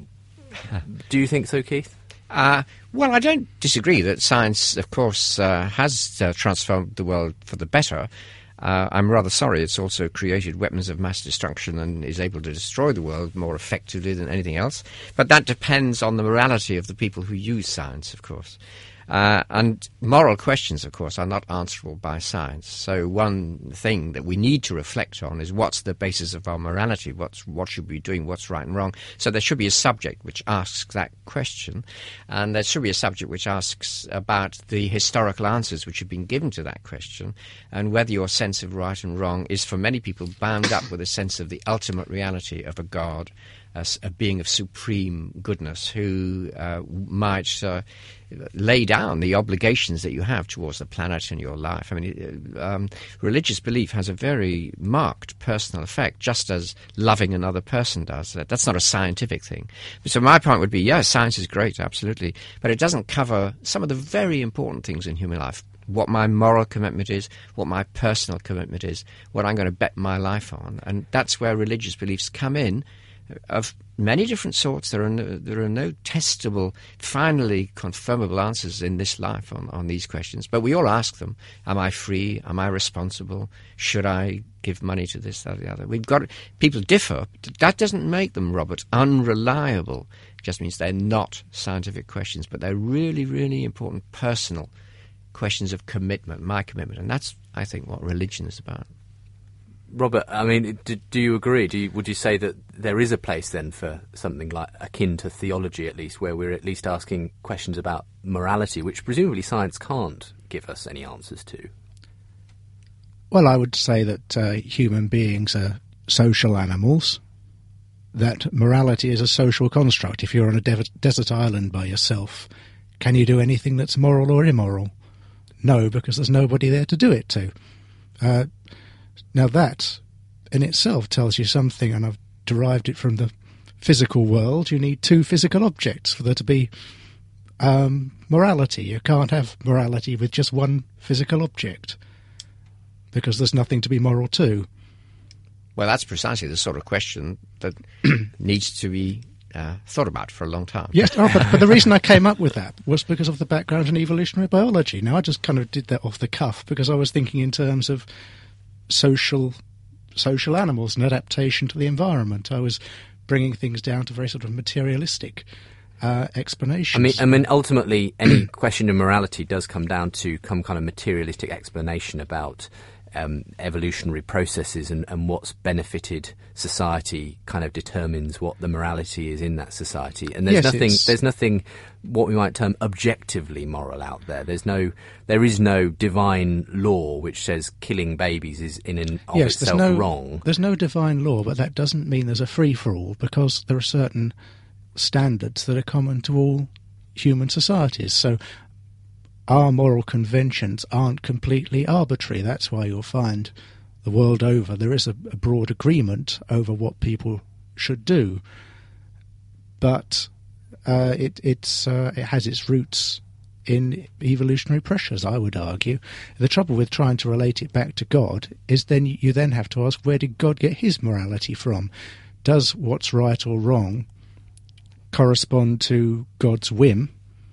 do you think so, Keith? Uh, well, I don't disagree that science, of course, uh, has uh, transformed the world for the better. Uh, I'm rather sorry it's also created weapons of mass destruction and is able to destroy the world more effectively than anything else. But that depends on the morality of the people who use science, of course. Uh, and moral questions, of course, are not answerable by science. So one thing that we need to reflect on is what's the basis of our morality? What's, what should we be doing? What's right and wrong? So there should be a subject which asks that question. And there should be a subject which asks about the historical answers which have been given to that question, and whether your sense of right and wrong is for many people bound up with a sense of the ultimate reality of a God, a, a being of supreme goodness who uh, might uh, lay down the obligations that you have towards the planet and your life. I mean, um, religious belief has a very marked personal effect, just as loving another person does. That's not a scientific thing. So my point would be, yes, science is great, absolutely, but it doesn't cover some of the very important things in human life. What my moral commitment is, what my personal commitment is, what I'm going to bet my life on. And that's where religious beliefs come in, of many different sorts. There are no, there are no testable, finally confirmable answers in this life on, on these questions. But we all ask them. Am I free? Am I responsible? Should I give money to this, that, or the other? We've got, people differ. That doesn't make them, Robert, unreliable. It just means they're not scientific questions, but they're really, really important personal questions of commitment, my commitment. And that's, I think, what religion is about. Robert, I mean, do, do you agree? Do you, would you say that there is a place then for something like akin to theology, at least, where we're at least asking questions about morality, which presumably science can't give us any answers to? Well, I would say that uh, human beings are social animals, that morality is a social construct. If you're on a de- desert island by yourself, can you do anything that's moral or immoral? no, because there's nobody there to do it to. Uh, now that in itself tells you something, and I've derived it from the physical world. You need two physical objects for there to be um, morality. You can't have morality with just one physical object, because there's nothing to be moral to. Well, that's precisely the sort of question that needs to be uh, thought about for a long time. Yes, oh, but, but the reason I came up with that was because of the background in evolutionary biology. Now, I just kind of did that off the cuff because I was thinking in terms of social social animals and adaptation to the environment. I was bringing things down to very sort of materialistic uh, explanations. I mean, I mean, ultimately, any question of morality does come down to some kind of materialistic explanation about um, evolutionary processes, and, and what's benefited society kind of determines what the morality is in that society. And there's Yes, nothing, it's- there's nothing, what we might term objectively moral out there. There's no, there is no divine law which says killing babies is in and of yes, there's itself no, wrong. There's no divine law, but that doesn't mean there's a free-for-all, because there are certain standards that are common to all human societies. So our moral conventions aren't completely arbitrary. That's why you'll find the world over there is a, a broad agreement over what people should do. But uh, it, it's, uh, it has its roots in evolutionary pressures, I would argue. The trouble with trying to relate it back to God is then you then have to ask, where did God get his morality from? Does what's right or wrong correspond to God's whim?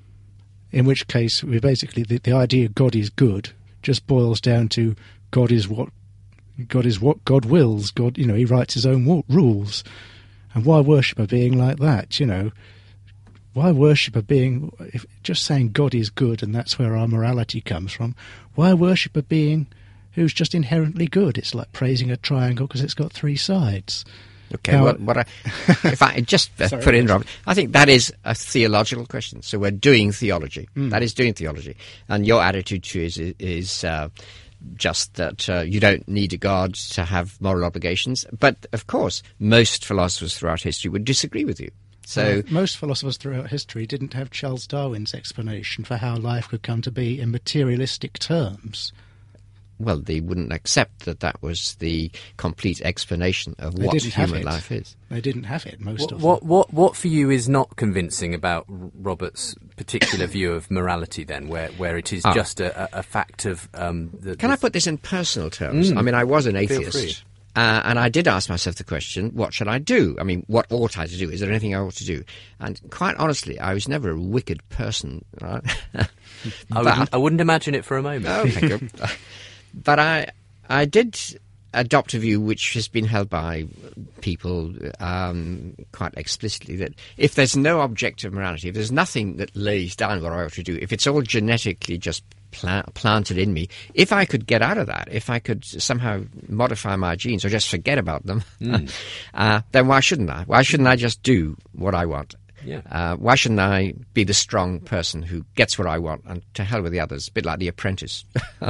In which case, we basically the, the idea God is good just boils down to God is what God is what God wills. God, you know, he writes his own wa- rules. And why worship a being like that? You know, why worship a being? If just saying God is good and that's where our morality comes from. Why worship a being who's just inherently good? It's like praising a triangle because it's got three sides. Okay, Now- what, what I, if I just uh, Sorry. put in, Robert, I think that is a theological question. So we're doing theology. Mm. That is doing theology. And your attitude to it is, is uh, just that uh, you don't need a God to have moral obligations. But, of course, most philosophers throughout history would disagree with you. So Uh, most philosophers throughout history didn't have Charles Darwin's explanation for how life could come to be in materialistic terms. well, they wouldn't accept that that was the complete explanation of They what didn't have human it. life is. They didn't have it, most What, of what, them. what, what for you is not convincing about R- Robert's particular view of morality, then, where, where it is Ah. just a, a a fact of um, the. Can the, I put this in personal terms? Mm. I mean, I was an Feel atheist. free. Uh, and I did ask myself the question, what should I do? I mean, what ought I to do? Is there anything I ought to do? And quite honestly, I was never a wicked person. Right? I, But- wouldn't, I wouldn't imagine it for a moment. Oh, thank you. But I, I did adopt a view which has been held by people um, quite explicitly, that if there's no objective morality, if there's nothing that lays down what I ought to do, if it's all genetically just pla- planted in me, if I could get out of that, if I could somehow modify my genes or just forget about them, Mm. uh, then why shouldn't I? Why shouldn't I just do what I want? Yeah. Uh, why shouldn't I be the strong person who gets what I want, and to hell with the others, a bit like The Apprentice?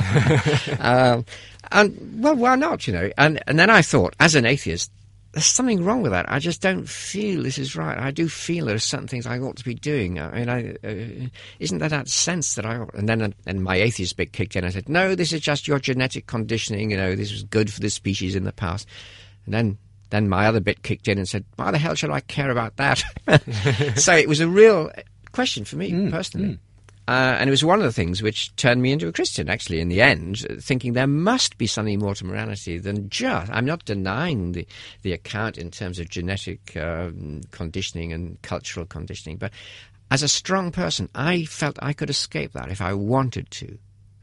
um, and, well, why not, you know? And, and then I thought, as an atheist, there's something wrong with that. I just don't feel this is right. I do feel there are certain things I ought to be doing. I mean, I, uh, isn't there that sense that I ought... And then and my atheist bit kicked in. I said, no, this is just your genetic conditioning. You know, this was good for the species in the past. And then... Then my other bit kicked in and said, why the hell should I care about that? So it was a real question for me, Mm, personally. mm. Uh, and it was one of the things which turned me into a Christian, actually, in the end, thinking there must be something more to morality than just... I'm not denying the, the account in terms of genetic um, conditioning and cultural conditioning, but as a strong person, I felt I could escape that if I wanted to.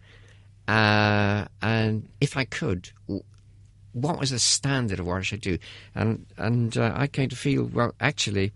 Uh, and if I could... what was the standard of what I should do? And and uh, I came to feel, well, actually,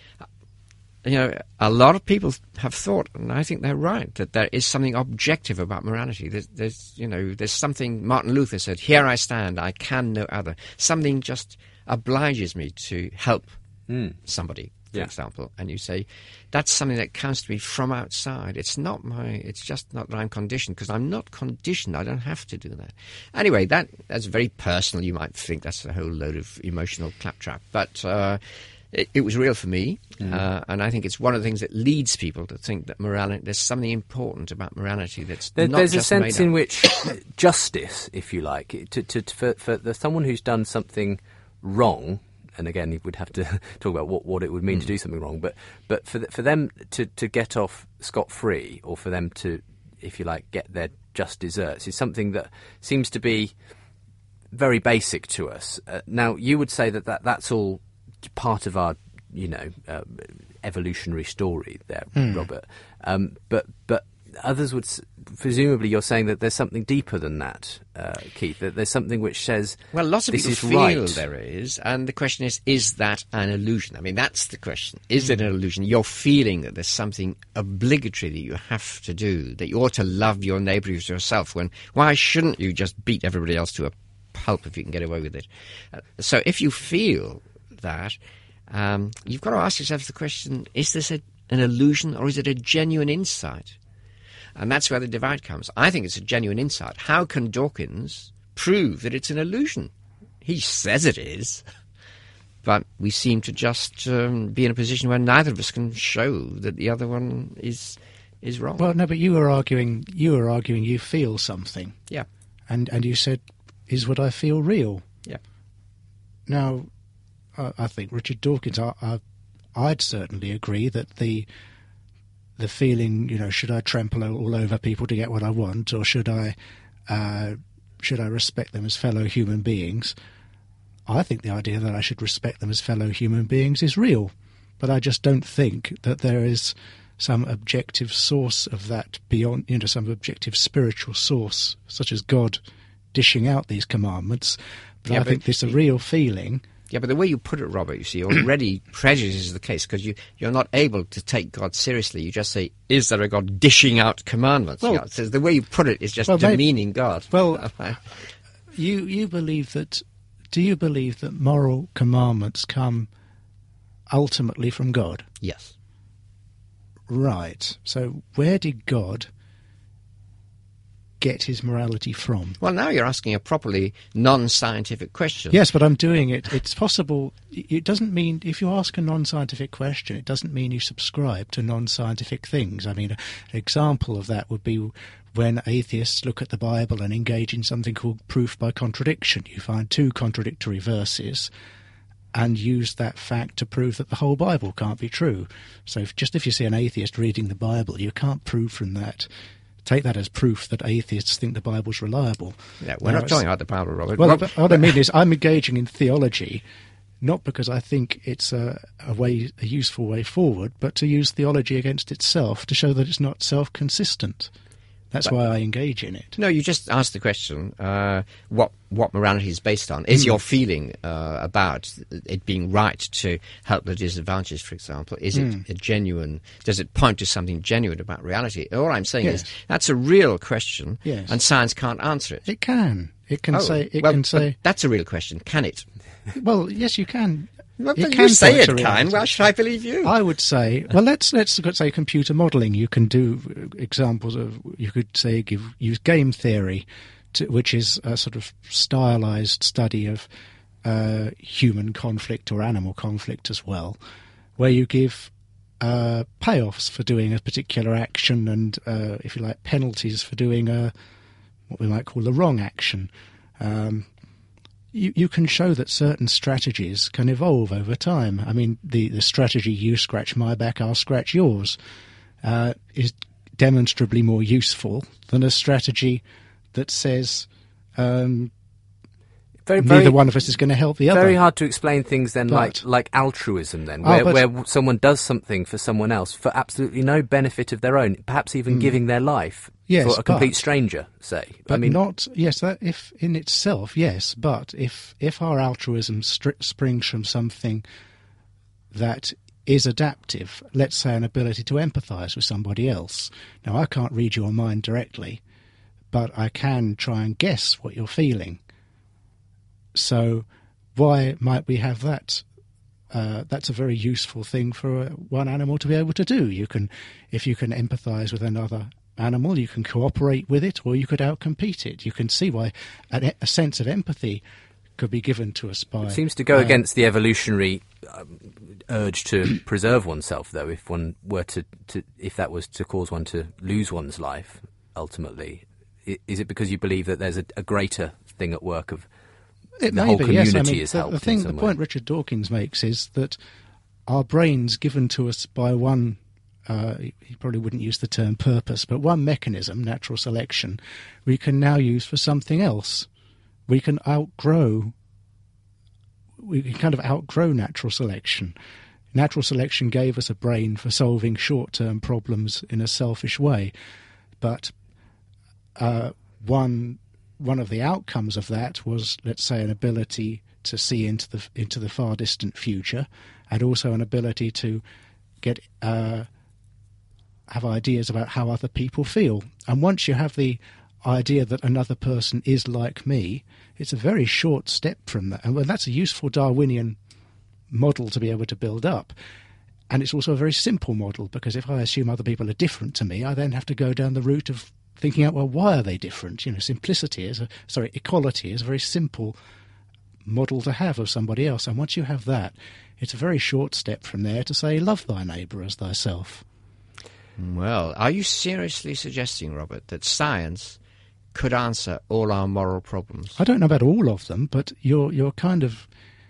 you know, a lot of people have thought, and I think they're right, that there is something objective about morality. There's, there's you know, there's something, Martin Luther said, here I stand, I can no other. Something just obliges me to help Mm. somebody, for Yeah. example, and you say, that's something that comes to me from outside. It's not my, it's just not that I'm conditioned, because I'm not conditioned. I don't have to do that. Anyway, that that's very personal. You might think that's a whole load of emotional claptrap. But uh, It, it was real for me, Mm. uh, and I think it's one of the things that leads people to think that morality, there's something important about morality that's There, not there's a just sense made in up. which justice, if you like, to, to, to, for, for the, someone who's done something wrong, and again, you would have to talk about what, what it would mean Mm. to do something wrong, but but for the, for them to, to get off scot-free, or for them to, if you like, get their just desserts, is something that seems to be very basic to us. Uh, now, you would say that, that that's all part of our, you know, uh, evolutionary story there, Mm. Robert. Um, but but others would, s- presumably, you're saying that there's something deeper than that, uh, Keith. That there's something which says, Well, lots of this people is feel right. there is, and the question is, is that an illusion? I mean, that's the question. Is it an illusion? You're feeling that there's something obligatory that you have to do, that you ought to love your neighbour as yourself, when why shouldn't you just beat everybody else to a pulp if you can get away with it? Uh, so if you feel that, um, you've got to ask yourself the question, is this a, an illusion or is it a genuine insight? And that's where the divide comes. I think it's a genuine insight. How can Dawkins prove that it's an illusion? He says it is, but we seem to just um, be in a position where neither of us can show that the other one is is wrong. Well, no, but you were arguing. You were arguing. You feel something, yeah, and and you said, "Is what I feel real?" yeah. Now, I, I think Richard Dawkins. I, I, I'd certainly agree that the the feeling, you know, should I trample all over people to get what I want, or should I uh, should I respect them as fellow human beings? I think the idea that I should respect them as fellow human beings is real, but I just don't think that there is some objective source of that beyond, you know, some objective spiritual source, such as God dishing out these commandments. But Yeah, I but think this a real feeling. Yeah, but the way you put it, Robert, you see, already prejudices the case, because you, you're not able to take God seriously. You just say, is there a God dishing out commandments? Well- Yeah, so the way you put it is just Well, maybe- demeaning God. Well, you you believe that? Do you believe that moral commandments come ultimately from God? Yes. Right. So where did God get his morality from? Well, now you're asking a properly non-scientific question. Yes, but I'm doing it. It's possible. It doesn't mean, if you ask a non-scientific question, it doesn't mean you subscribe to non-scientific things. I mean, an example of that would be when atheists look at the Bible and engage in something called proof by contradiction. You find two contradictory verses and use that fact to prove that the whole Bible can't be true. So if, just if you see an atheist reading the Bible, you can't prove from that. Take that as proof that atheists think the Bible's reliable. Yeah, we're Now, not it's- talking about the Bible, Robert. Well, Rob- but what I mean is I'm engaging in theology, not because I think it's a, a way, a useful way forward, but to use theology against itself to show that it's not self-consistent. That's But- why I engage in it. No, you just asked the question, uh, what what morality is based on. Is Mm. your feeling uh, about it being right to help the disadvantaged, for example, is Mm. it a genuine, does it point to something genuine about reality? All I'm saying Yes. is that's a real question, Yes. and science can't answer it. It can. It can Oh, say. It well, can but say. that's a real question, can it? Well, yes, you can. Well, It but can you say point it to can. reality. Why should I believe you? I would say, well, let's let's look at, say, computer modelling. You can do uh, examples of, you could say, give use game theory, to, which is a sort of stylized study of uh, human conflict or animal conflict as well, where you give uh, payoffs for doing a particular action and, uh, if you like, penalties for doing a what we might call the wrong action. Um, You, you can show that certain strategies can evolve over time. I mean, the, the strategy you scratch my back, I'll scratch yours, uh, is demonstrably more useful than a strategy that says um, Very, neither very, one of us is going to help the other. very hard to explain things then, But- like like altruism then, Oh, where, but- where someone does something for someone else for absolutely no benefit of their own, perhaps even giving their life Yes, for a complete but- stranger, say. But I mean, not, yes, that if in itself, yes, but if if our altruism stri- springs from something that is adaptive, let's say an ability to empathise with somebody else. Now, I can't read your mind directly, but I can try and guess what you're feeling. So why might we have that? Uh, that's a very useful thing for uh, one animal to be able to do. You can, if you can empathise with another animal, you can cooperate with it, or you could outcompete it. You can see why a, a sense of empathy could be given to us by... It seems to go uh, against the evolutionary um, urge to preserve oneself, though, if one were to, to, if that was to cause one to lose one's life, ultimately. I, is it because you believe that there's a, a greater thing at work of it the may whole be, community yes. I mean, is the, helped the thing, in the some point way? Richard Dawkins makes is that our brains given to us by one... Uh, he probably wouldn't use the term purpose, but one mechanism, natural selection, we can now use for something else. We can outgrow, we can kind of outgrow natural selection. Natural selection gave us a brain for solving short-term problems in a selfish way, but uh, one one of the outcomes of that was, let's say, an ability to see into the into the far distant future, and also an ability to get uh, have ideas about how other people feel. And once you have the idea that another person is like me, it's a very short step from that. And well, that's a useful Darwinian model to be able to build up. And it's also a very simple model, because if I assume other people are different to me, I then have to go down the route of thinking out, well, why are they different? You know, simplicity is a, sorry, equality is a very simple model to have of somebody else. And once you have that, it's a very short step from there to say, love thy neighbour as thyself. Well, are you seriously suggesting, Robert, that science could answer all our moral problems? I don't know about all of them, but you're you're kind of...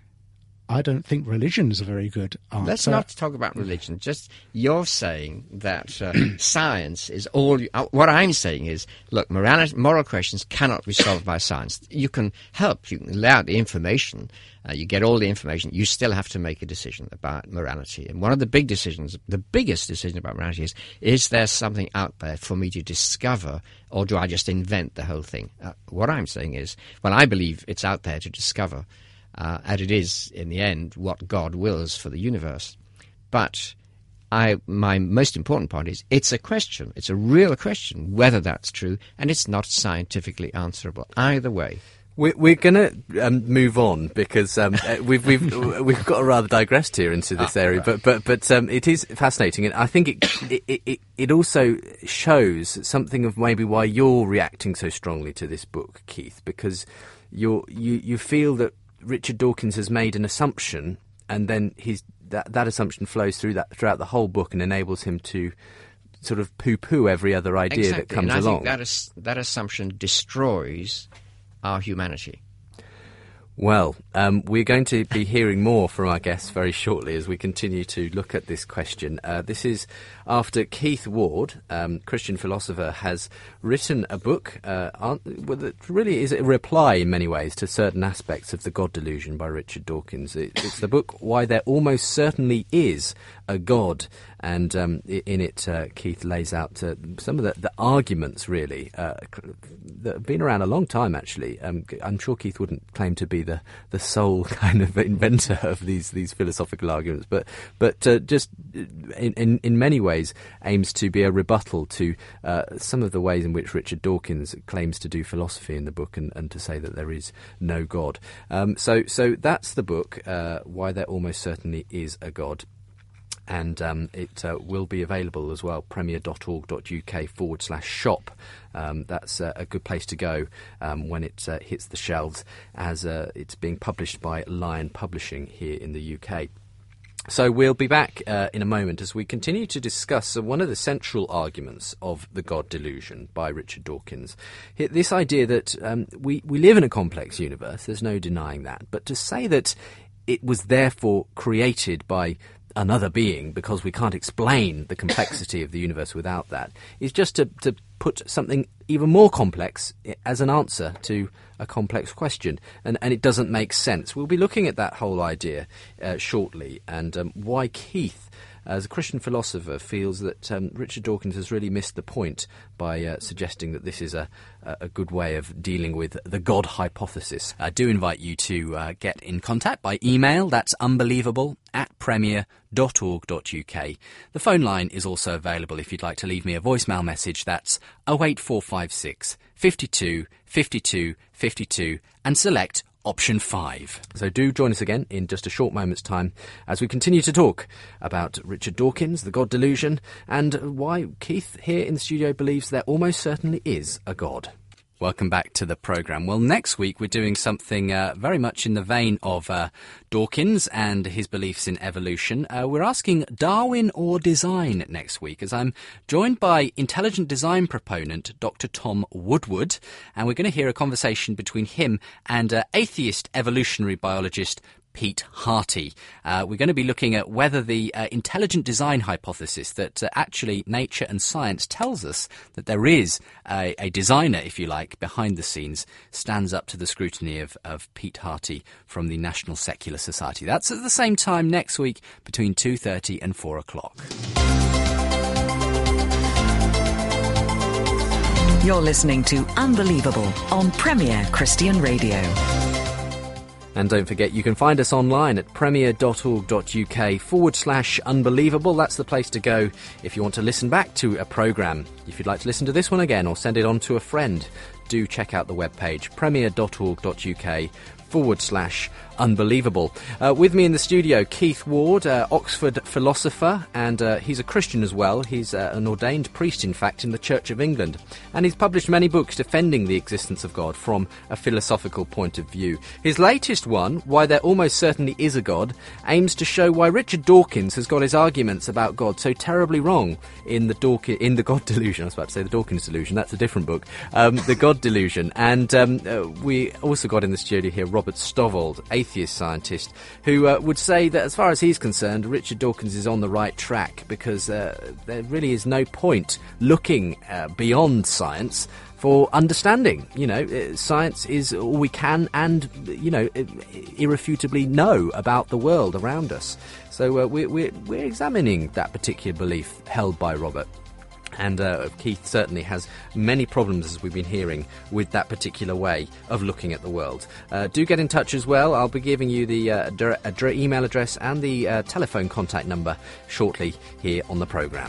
I don't think religion is a very good answer. Let's not talk about religion. Just you're saying that uh, science is all... You, uh, what I'm saying is, look, morality, moral questions cannot be solved by science. You can help. You can lay out the information. Uh, you get all the information. You still have to make a decision about morality. And one of the big decisions, the biggest decision about morality is, is there something out there for me to discover, or do I just invent the whole thing? Uh, what I'm saying is, well, I believe it's out there to discover. Uh, and it is, in the end, what God wills for the universe. But I, my most important point is, it's a question. It's a real question, whether that's true, and it's not scientifically answerable either way. We're, we're going to um, move on, because um, we've we've we've got to rather digressed here into this ah, area, right. but but but um, it is fascinating, and I think it, it it it also shows something of maybe why you're reacting so strongly to this book, Keith, because you're you you feel that Richard Dawkins has made an assumption, and then his that that assumption flows through that throughout the whole book and enables him to sort of poo-poo every other idea exactly. that comes and I along. think that, is, that assumption destroys our humanity. Well, um, we're going to be hearing more from our guests very shortly as we continue to look at this question. Uh, this is after Keith Ward, um, Christian philosopher, has written a book uh, on, well, that really is a reply in many ways to certain aspects of the God Delusion by Richard Dawkins. It, it's the book Why There Almost Certainly Is a God. And um, in it, uh, Keith lays out uh, some of the, the arguments, really, uh, that have been around a long time, actually. Um, I'm sure Keith wouldn't claim to be the, the sole kind of inventor of these, these philosophical arguments, but but uh, just in, in, in many ways aims to be a rebuttal to uh, some of the ways in which Richard Dawkins claims to do philosophy in the book, and, and to say that there is no God. Um, so, so that's the book, uh, Why There Almost Certainly Is a God. And um, it uh, will be available as well, premier.org.uk forward slash shop. Um, that's uh, a good place to go um, when it uh, hits the shelves, as uh, it's being published by Lion Publishing here in the U K. So we'll be back uh, in a moment as we continue to discuss uh, one of the central arguments of the God Delusion by Richard Dawkins. This idea that um, we, we live in a complex universe, there's no denying that, but to say that it was therefore created by another being because we can't explain the complexity of the universe without that is just to, to put something even more complex as an answer to a complex question, and, and it doesn't make sense. We'll be looking at that whole idea uh, shortly, and um, why Keith, as a Christian philosopher, feels that um, Richard Dawkins has really missed the point by uh, suggesting that this is a, a good way of dealing with the God hypothesis. I do invite you to uh, get in contact by email. That's unbelievable at premier.org.uk. The phone line is also available if you'd like to leave me a voicemail message. That's oh eight four five six, five two, five two, five two, and select option five. So do join us again in just a short moment's time as we continue to talk about Richard Dawkins, the God Delusion, and why Keith here in the studio believes there almost certainly is a God. Welcome back to the programme. Well, next week we're doing something uh, very much in the vein of uh, Dawkins and his beliefs in evolution. Uh, we're asking Darwin or design next week, as I'm joined by intelligent design proponent Doctor Tom Woodward, and we're going to hear a conversation between him and uh, atheist evolutionary biologist Pete Harty. Uh, we're going to be looking at whether the uh, intelligent design hypothesis that uh, actually nature and science tells us that there is a, a designer, if you like, behind the scenes, stands up to the scrutiny of, of Pete Harty from the National Secular Society. That's at the same time next week between two thirty and four o'clock. You're listening to Unbelievable on Premier Christian Radio. And don't forget, you can find us online at premier.org.uk forward slash unbelievable. That's the place to go if you want to listen back to a programme. If you'd like to listen to this one again or send it on to a friend, do check out the webpage, premier.org.uk forward slash unbelievable. Uh, with me in the studio, Keith Ward, uh, Oxford philosopher, and uh, he's a Christian as well. He's uh, an ordained priest, in fact, in the Church of England. And he's published many books defending the existence of God from a philosophical point of view. His latest one, Why There Almost Certainly Is a God, aims to show why Richard Dawkins has got his arguments about God so terribly wrong in the Dawkins, in the God Delusion. I was about to say the Dawkins Delusion. That's a different book. Um, the God Delusion. And um, uh, we also got in the studio here Robert Stovald, atheist scientist, who uh, would say that as far as he's concerned, Richard Dawkins is on the right track, because uh, there really is no point looking uh, beyond science for understanding. You know, uh, science is all we can and, you know, irrefutably know about the world around us. So uh, we're, we're, we're examining that particular belief held by Robert. And uh, Keith certainly has many problems, as we've been hearing, with that particular way of looking at the world. Uh, do get in touch as well. I'll be giving you the uh, dir- dir- email address and the uh, telephone contact number shortly here on the programme.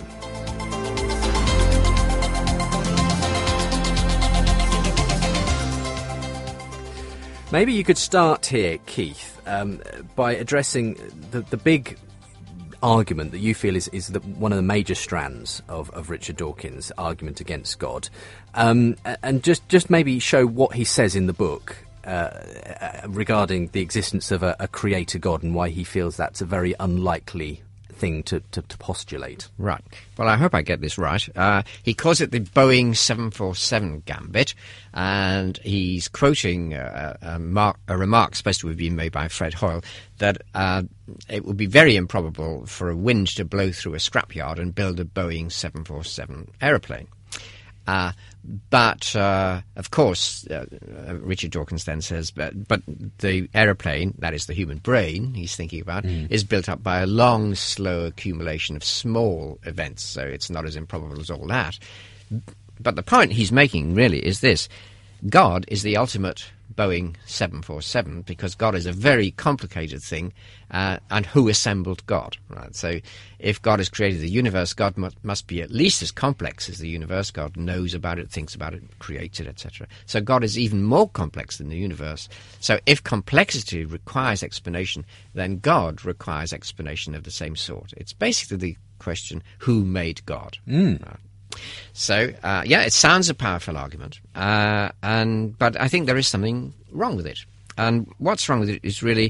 Maybe you could start here, Keith, um, by addressing the, the big argument that you feel is, is the, one of the major strands of, of Richard Dawkins' argument against God, um, and just, just maybe show what he says in the book uh, regarding the existence of a, a creator God and why he feels that's a very unlikely thing to, to, to postulate. Right. Well, I hope I get this right. Uh, he calls it the Boeing seven forty-seven gambit, and he's quoting uh, a, mar- a remark supposed to have been made by Fred Hoyle that uh, it would be very improbable for a wind to blow through a scrapyard and build a Boeing seven forty-seven aeroplane. Uh, but, uh, of course, uh, uh, Richard Dawkins then says, but, but the aeroplane, that is the human brain he's thinking about, mm. is built up by a long, slow accumulation of small events, so it's not as improbable as all that. But the point he's making, really, is this. God is the ultimate Boeing seven forty-seven, because God is a very complicated thing, uh, and who assembled God? Right. So if God has created the universe, God mu- must be at least as complex as the universe. God knows about it, thinks about it, creates it, et cetera. So God is even more complex than the universe. So if complexity requires explanation, then God requires explanation of the same sort. It's basically the question, who made God? Mm. Right. So, uh, yeah, it sounds a powerful argument, uh, and but I think there is something wrong with it. And what's wrong with it is really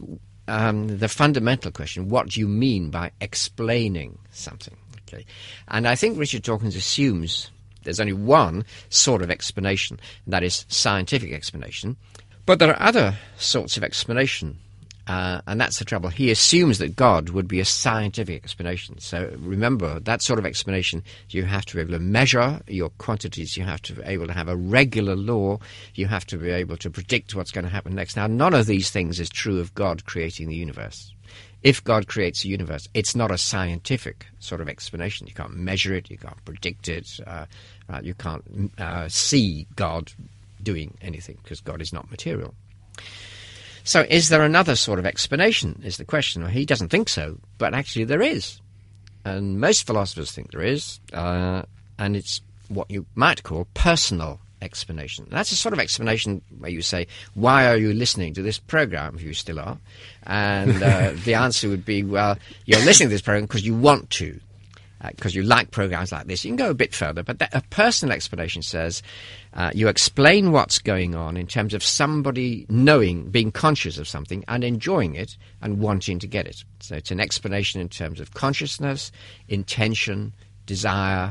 um, the fundamental question, what do you mean by explaining something? Okay, and I think Richard Dawkins assumes there's only one sort of explanation, and that is scientific explanation. But there are other sorts of explanation. Uh, and that's the trouble. He assumes that God would be a scientific explanation. So remember, that sort of explanation, you have to be able to measure your quantities, you have to be able to have a regular law, you have to be able to predict what's going to happen next. Now, none of these things is true of God creating the universe. If God creates a universe, it's not a scientific sort of explanation. You can't measure it, you can't predict it, uh, right? You can't uh, see God doing anything, because God is not material. So is there another sort of explanation, is the question. Well, he doesn't think so, but actually there is. And most philosophers think there is, uh, and it's what you might call personal explanation. That's a sort of explanation where you say, why are you listening to this program, if you still are? And uh, the answer would be, well, you're listening to this program because you want to. because uh, you like programs like this. You can go a bit further, but that, a personal explanation says uh, you explain what's going on in terms of somebody knowing, being conscious of something and enjoying it and wanting to get it. So it's an explanation in terms of consciousness, intention, desire,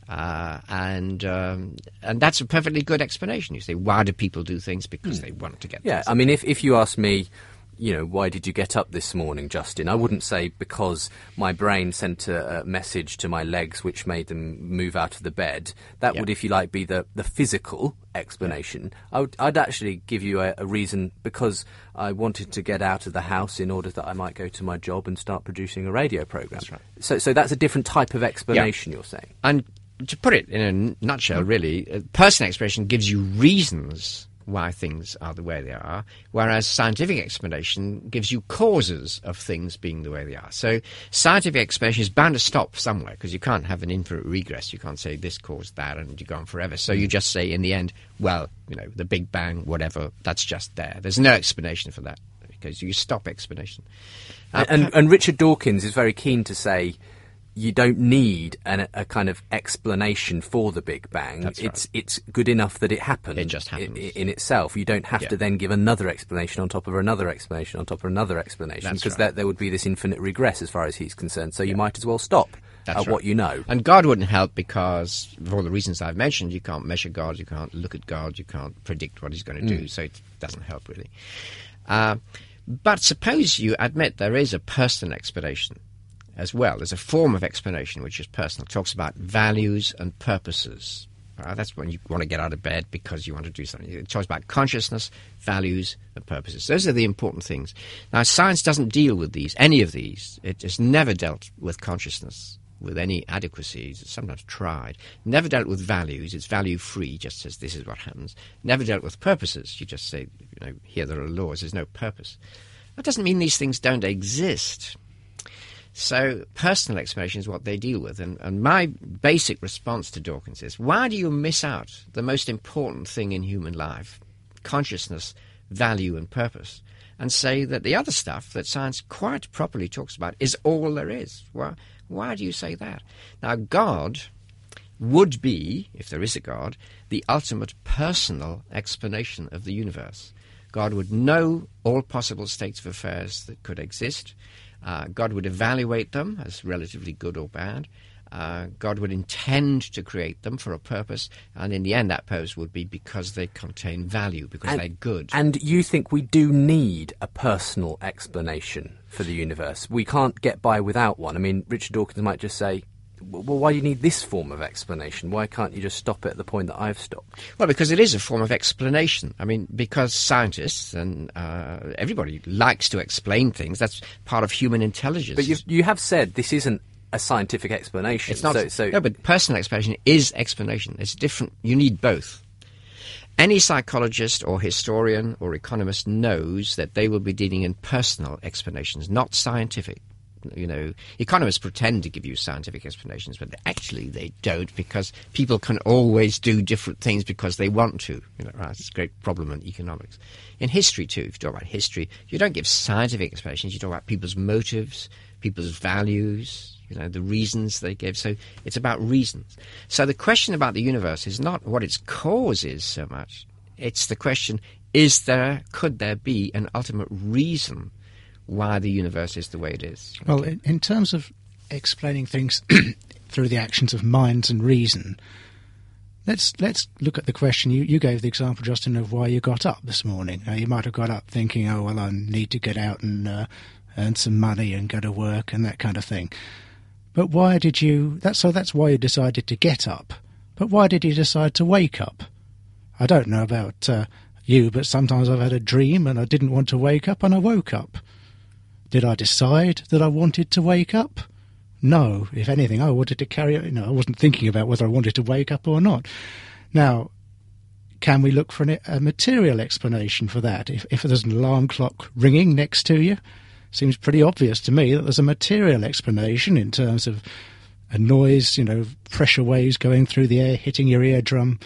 uh, and um, and that's a perfectly good explanation. You say, why do people do things? Because mm. they want to get yeah, things. I mean, if, if you ask me, you know, why did you get up this morning, Justin? I wouldn't say because my brain sent a, a message to my legs which made them move out of the bed. That Yeah. would, if you like, be the, the physical explanation. I would, I'd actually give you a, a reason because I wanted to get out of the house in order that I might go to my job and start producing a radio program. That's right. So, so that's a different type of explanation, you're saying. And to put it in a nutshell, really, a personal explanation gives you reasons why things are the way they are, whereas scientific explanation gives you causes of things being the way they are. So scientific explanation is bound to stop somewhere because you can't have an infinite regress. You can't say this caused that and you go on forever. So you just say in the end, well, you know, the Big Bang, whatever, that's just there. There's no explanation for that because you stop explanation. Uh, and, and Richard Dawkins is very keen to say you don't need an, a kind of explanation for the Big Bang. That's it's right. it's good enough that it happened. It just happens. In, in itself. You don't have Yeah. to then give another explanation on top of another explanation on top of another explanation That's because right. that, there would be this infinite regress as far as he's concerned. So you might as well stop That's at right. what you know. And God wouldn't help because, for all the reasons I've mentioned, you can't measure God, you can't look at God, you can't predict what he's going to do, so it doesn't help really. Uh, but suppose you admit there is a personal explanation as well. There's a form of explanation which is personal. It talks about values and purposes. Uh, that's when you want to get out of bed because you want to do something. It talks about consciousness, values, and purposes. Those are the important things. Now, science doesn't deal with these, any of these. It has never dealt with consciousness with any adequacy. It's sometimes tried. Never dealt with values. It's value-free, just says this is what happens. Never dealt with purposes. You just say, you know, here there are laws. There's no purpose. That doesn't mean these things don't exist. So personal explanation is what they deal with. And, and my basic response to Dawkins is, why do you miss out the most important thing in human life, consciousness, value, and purpose, and say that the other stuff that science quite properly talks about is all there is? Why, why do you say that? Now, God would be, if there is a God, the ultimate personal explanation of the universe. God would know all possible states of affairs that could exist. Uh, God would evaluate them as relatively good or bad. Uh, God would intend to create them for a purpose, and in the end that purpose would be because they contain value, because And- they're good. And you think we do need a personal explanation for the universe? We can't get by without one. I mean, Richard Dawkins might just say, well, why do you need this form of explanation? Why can't you just stop it at the point that I've stopped? Well, because it is a form of explanation. I mean, because scientists and uh, everybody likes to explain things. That's part of human intelligence. But you you have said this isn't a scientific explanation. It's not. So, so no, but personal explanation is explanation. It's different. You need both. Any psychologist or historian or economist knows that they will be dealing in personal explanations, not scientific. You know, economists pretend to give you scientific explanations, but actually they don't, because people can always do different things because they want to. You know, right? It's a great problem in economics. In history, too, if you talk about history, you don't give scientific explanations. You talk about people's motives, people's values, you know, the reasons they give. So it's about reasons. So the question about the universe is not what its cause is so much. It's the question, is there, could there be an ultimate reason why the universe is the way it is? Well, in, in terms of explaining things through the actions of minds and reason, let's let's look at the question. You, you gave the example, Justin, of why you got up this morning. Uh, you might have got up thinking, oh, well, I need to get out and uh, earn some money and go to work and that kind of thing. But why did you... That, so that's why you decided to get up. But why did you decide to wake up? I don't know about uh, you, but sometimes I've had a dream and I didn't want to wake up and I woke up. Did I decide that I wanted to wake up? No. If anything, I wanted to carry on. You know, I wasn't thinking about whether I wanted to wake up or not. Now, can we look for an, a material explanation for that? If, if there's an alarm clock ringing next to you, seems pretty obvious to me that there's a material explanation in terms of a noise, you know, pressure waves going through the air, hitting your eardrum,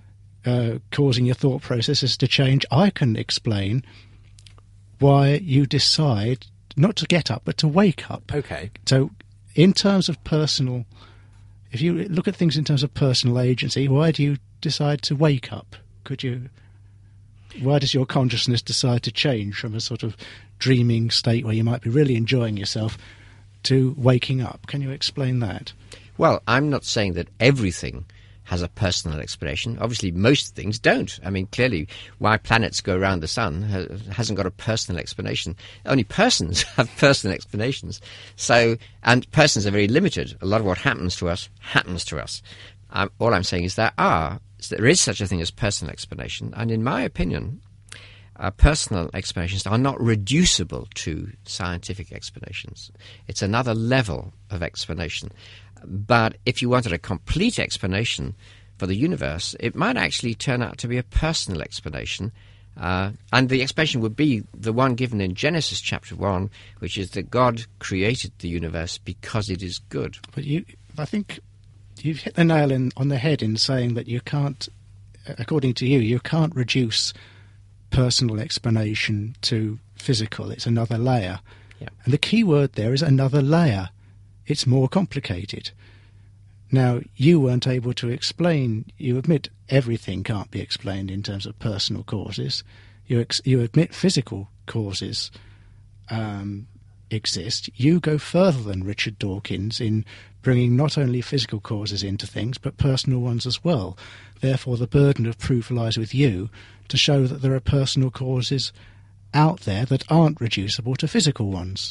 uh, causing your thought processes to change. I can explain why you decide not to get up, but to wake up. Okay. So in terms of personal, if you look at things in terms of personal agency, why do you decide to wake up? Could you? Why does your consciousness decide to change from a sort of dreaming state where you might be really enjoying yourself to waking up? Can you explain that? Well, I'm not saying that everything has a personal explanation. Obviously, most things don't. I mean, clearly, why planets go around the sun ha- hasn't got a personal explanation. Only persons have personal explanations. So, and persons are very limited. A lot of what happens to us happens to us. Um, all I'm saying is there are, there is such a thing as personal explanation, and in my opinion, uh, personal explanations are not reducible to scientific explanations. It's another level of explanation. But if you wanted a complete explanation for the universe, it might actually turn out to be a personal explanation. Uh, and the explanation would be the one given in Genesis chapter one, which is that God created the universe because it is good. But you, I think you've hit the nail in, on the head in saying that you can't, according to you, you can't reduce personal explanation to physical. It's another layer. Yeah. And the key word there is another layer. It's more complicated. Now, you weren't able to explain, you admit everything can't be explained in terms of personal causes. You ex- you admit physical causes um, exist. You go further than Richard Dawkins in bringing not only physical causes into things, but personal ones as well. Therefore, the burden of proof lies with you to show that there are personal causes out there that aren't reducible to physical ones.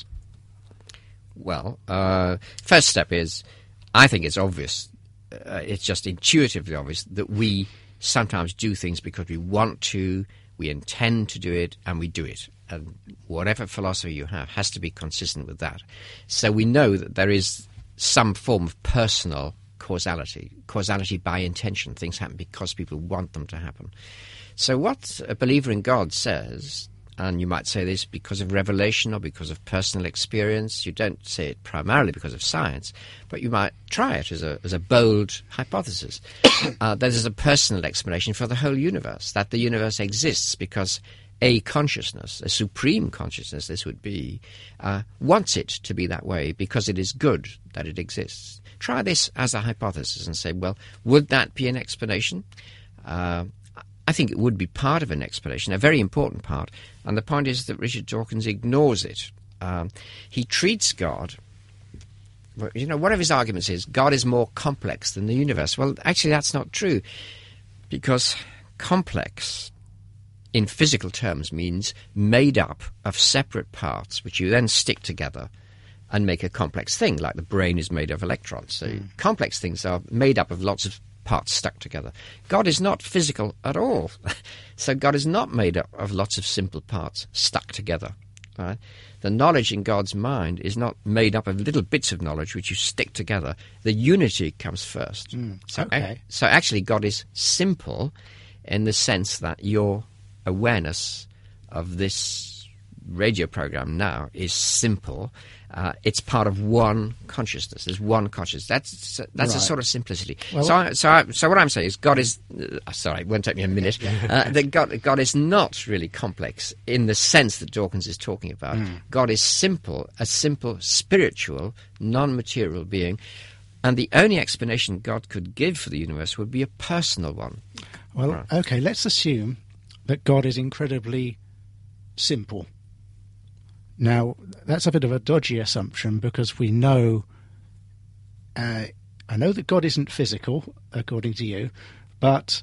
Well, uh, first step is, I think it's obvious, uh, it's just intuitively obvious that we sometimes do things because we want to, we intend to do it, and we do it. And whatever philosophy you have has to be consistent with that. So we know that there is some form of personal causality, causality by intention. Things happen because people want them to happen. So what a believer in God says, and you might say this because of revelation or because of personal experience. You don't say it primarily because of science, but you might try it as a as a bold hypothesis. uh, that there's a personal explanation for the whole universe, that the universe exists because a consciousness, a supreme consciousness, this would be, uh, wants it to be that way because it is good that it exists. Try this as a hypothesis and say, well, would that be an explanation? Uh, I think it would be part of an explanation, a very important part. And the point is that Richard Dawkins ignores it. Um, he treats God, you know, one of his arguments is God is more complex than the universe. Well, actually, that's not true, because complex in physical terms means made up of separate parts, which you then stick together and make a complex thing, like the brain is made of electrons. So mm. complex things are made up of lots of parts stuck together. God is not physical at all. So God is not made up of lots of simple parts stuck together. Right? The knowledge in God's mind is not made up of little bits of knowledge which you stick together. The unity comes first. Mm, so, okay. so actually God is simple in the sense that your awareness of this radio program now is simple. Uh, it's part of one consciousness. There's one consciousness. That's that's right. A sort of simplicity. Well, so, I, so, I, so what I'm saying is, God is. Uh, sorry, it won't take me a minute. Uh, that God, God is not really complex in the sense that Dawkins is talking about. Mm. God is simple, a simple spiritual, non-material being, and the only explanation God could give for the universe would be a personal one. Well, right. Okay, let's assume that God is incredibly simple. Now, that's a bit of a dodgy assumption because we know, uh, I know that God isn't physical, according to you, but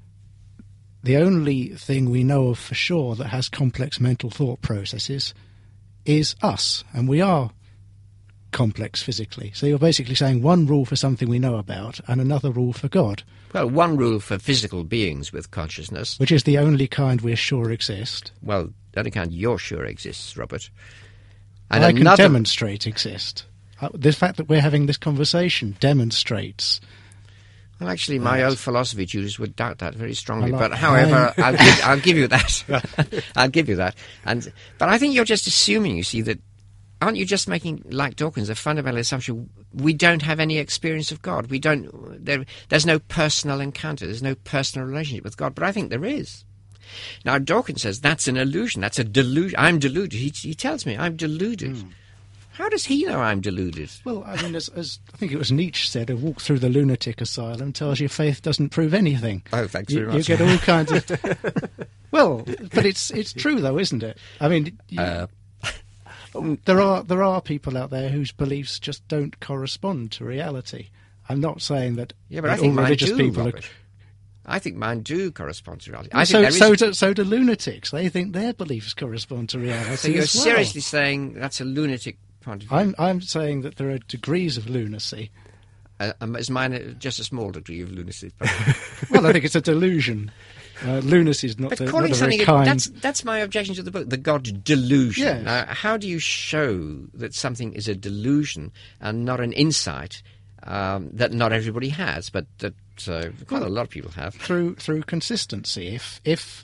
the only thing we know of for sure that has complex mental thought processes is us, and we are complex physically. So you're basically saying one rule for something we know about and another rule for God. Well, one rule for physical beings with consciousness. Which is the only kind we're sure exist. Well, the only kind you're sure exists, Robert. And I another... can demonstrate exist. Uh, the fact that we're having this conversation demonstrates. Well, actually, my Right. old philosophy tutors would doubt that very strongly. Well, but however, I'll, give, I'll give you that. I'll give you that. And but I think you're just assuming, you see, that aren't you just making, like Dawkins, a fundamental assumption? We don't have any experience of God. We don't. There, there's no personal encounter. There's no personal relationship with God. But I think there is. Now, Dawkins says that's an illusion. That's a delusion. I'm deluded. He, he tells me I'm deluded. Mm. How does he know I'm deluded? Well, I mean, as, as I think it was Nietzsche said, a walk through the lunatic asylum tells you faith doesn't prove anything. Oh, thanks you, very much. You get all kinds of... Well, but it's it's true, though, isn't it? I mean... You, Uh, There are there are people out there whose beliefs just don't correspond to reality. I'm not saying that, yeah, but that I think all mine religious do, people Robert. are. I think mine do correspond to reality. I so, think there so, is... do, so do lunatics. They think their beliefs correspond to reality. So you're as well. seriously saying that's a lunatic point of view? I'm I'm saying that there are degrees of lunacy. Uh, um, is mine a, just a small degree of lunacy? Well, I think it's a delusion. Uh, lunacy is not, But a, not calling a very something kind. that's that's my objection to the book, the God delusion. Yes. Now, how do you show that something is a delusion and not an insight um, that not everybody has, but that uh, quite a lot of people have? through through consistency. If if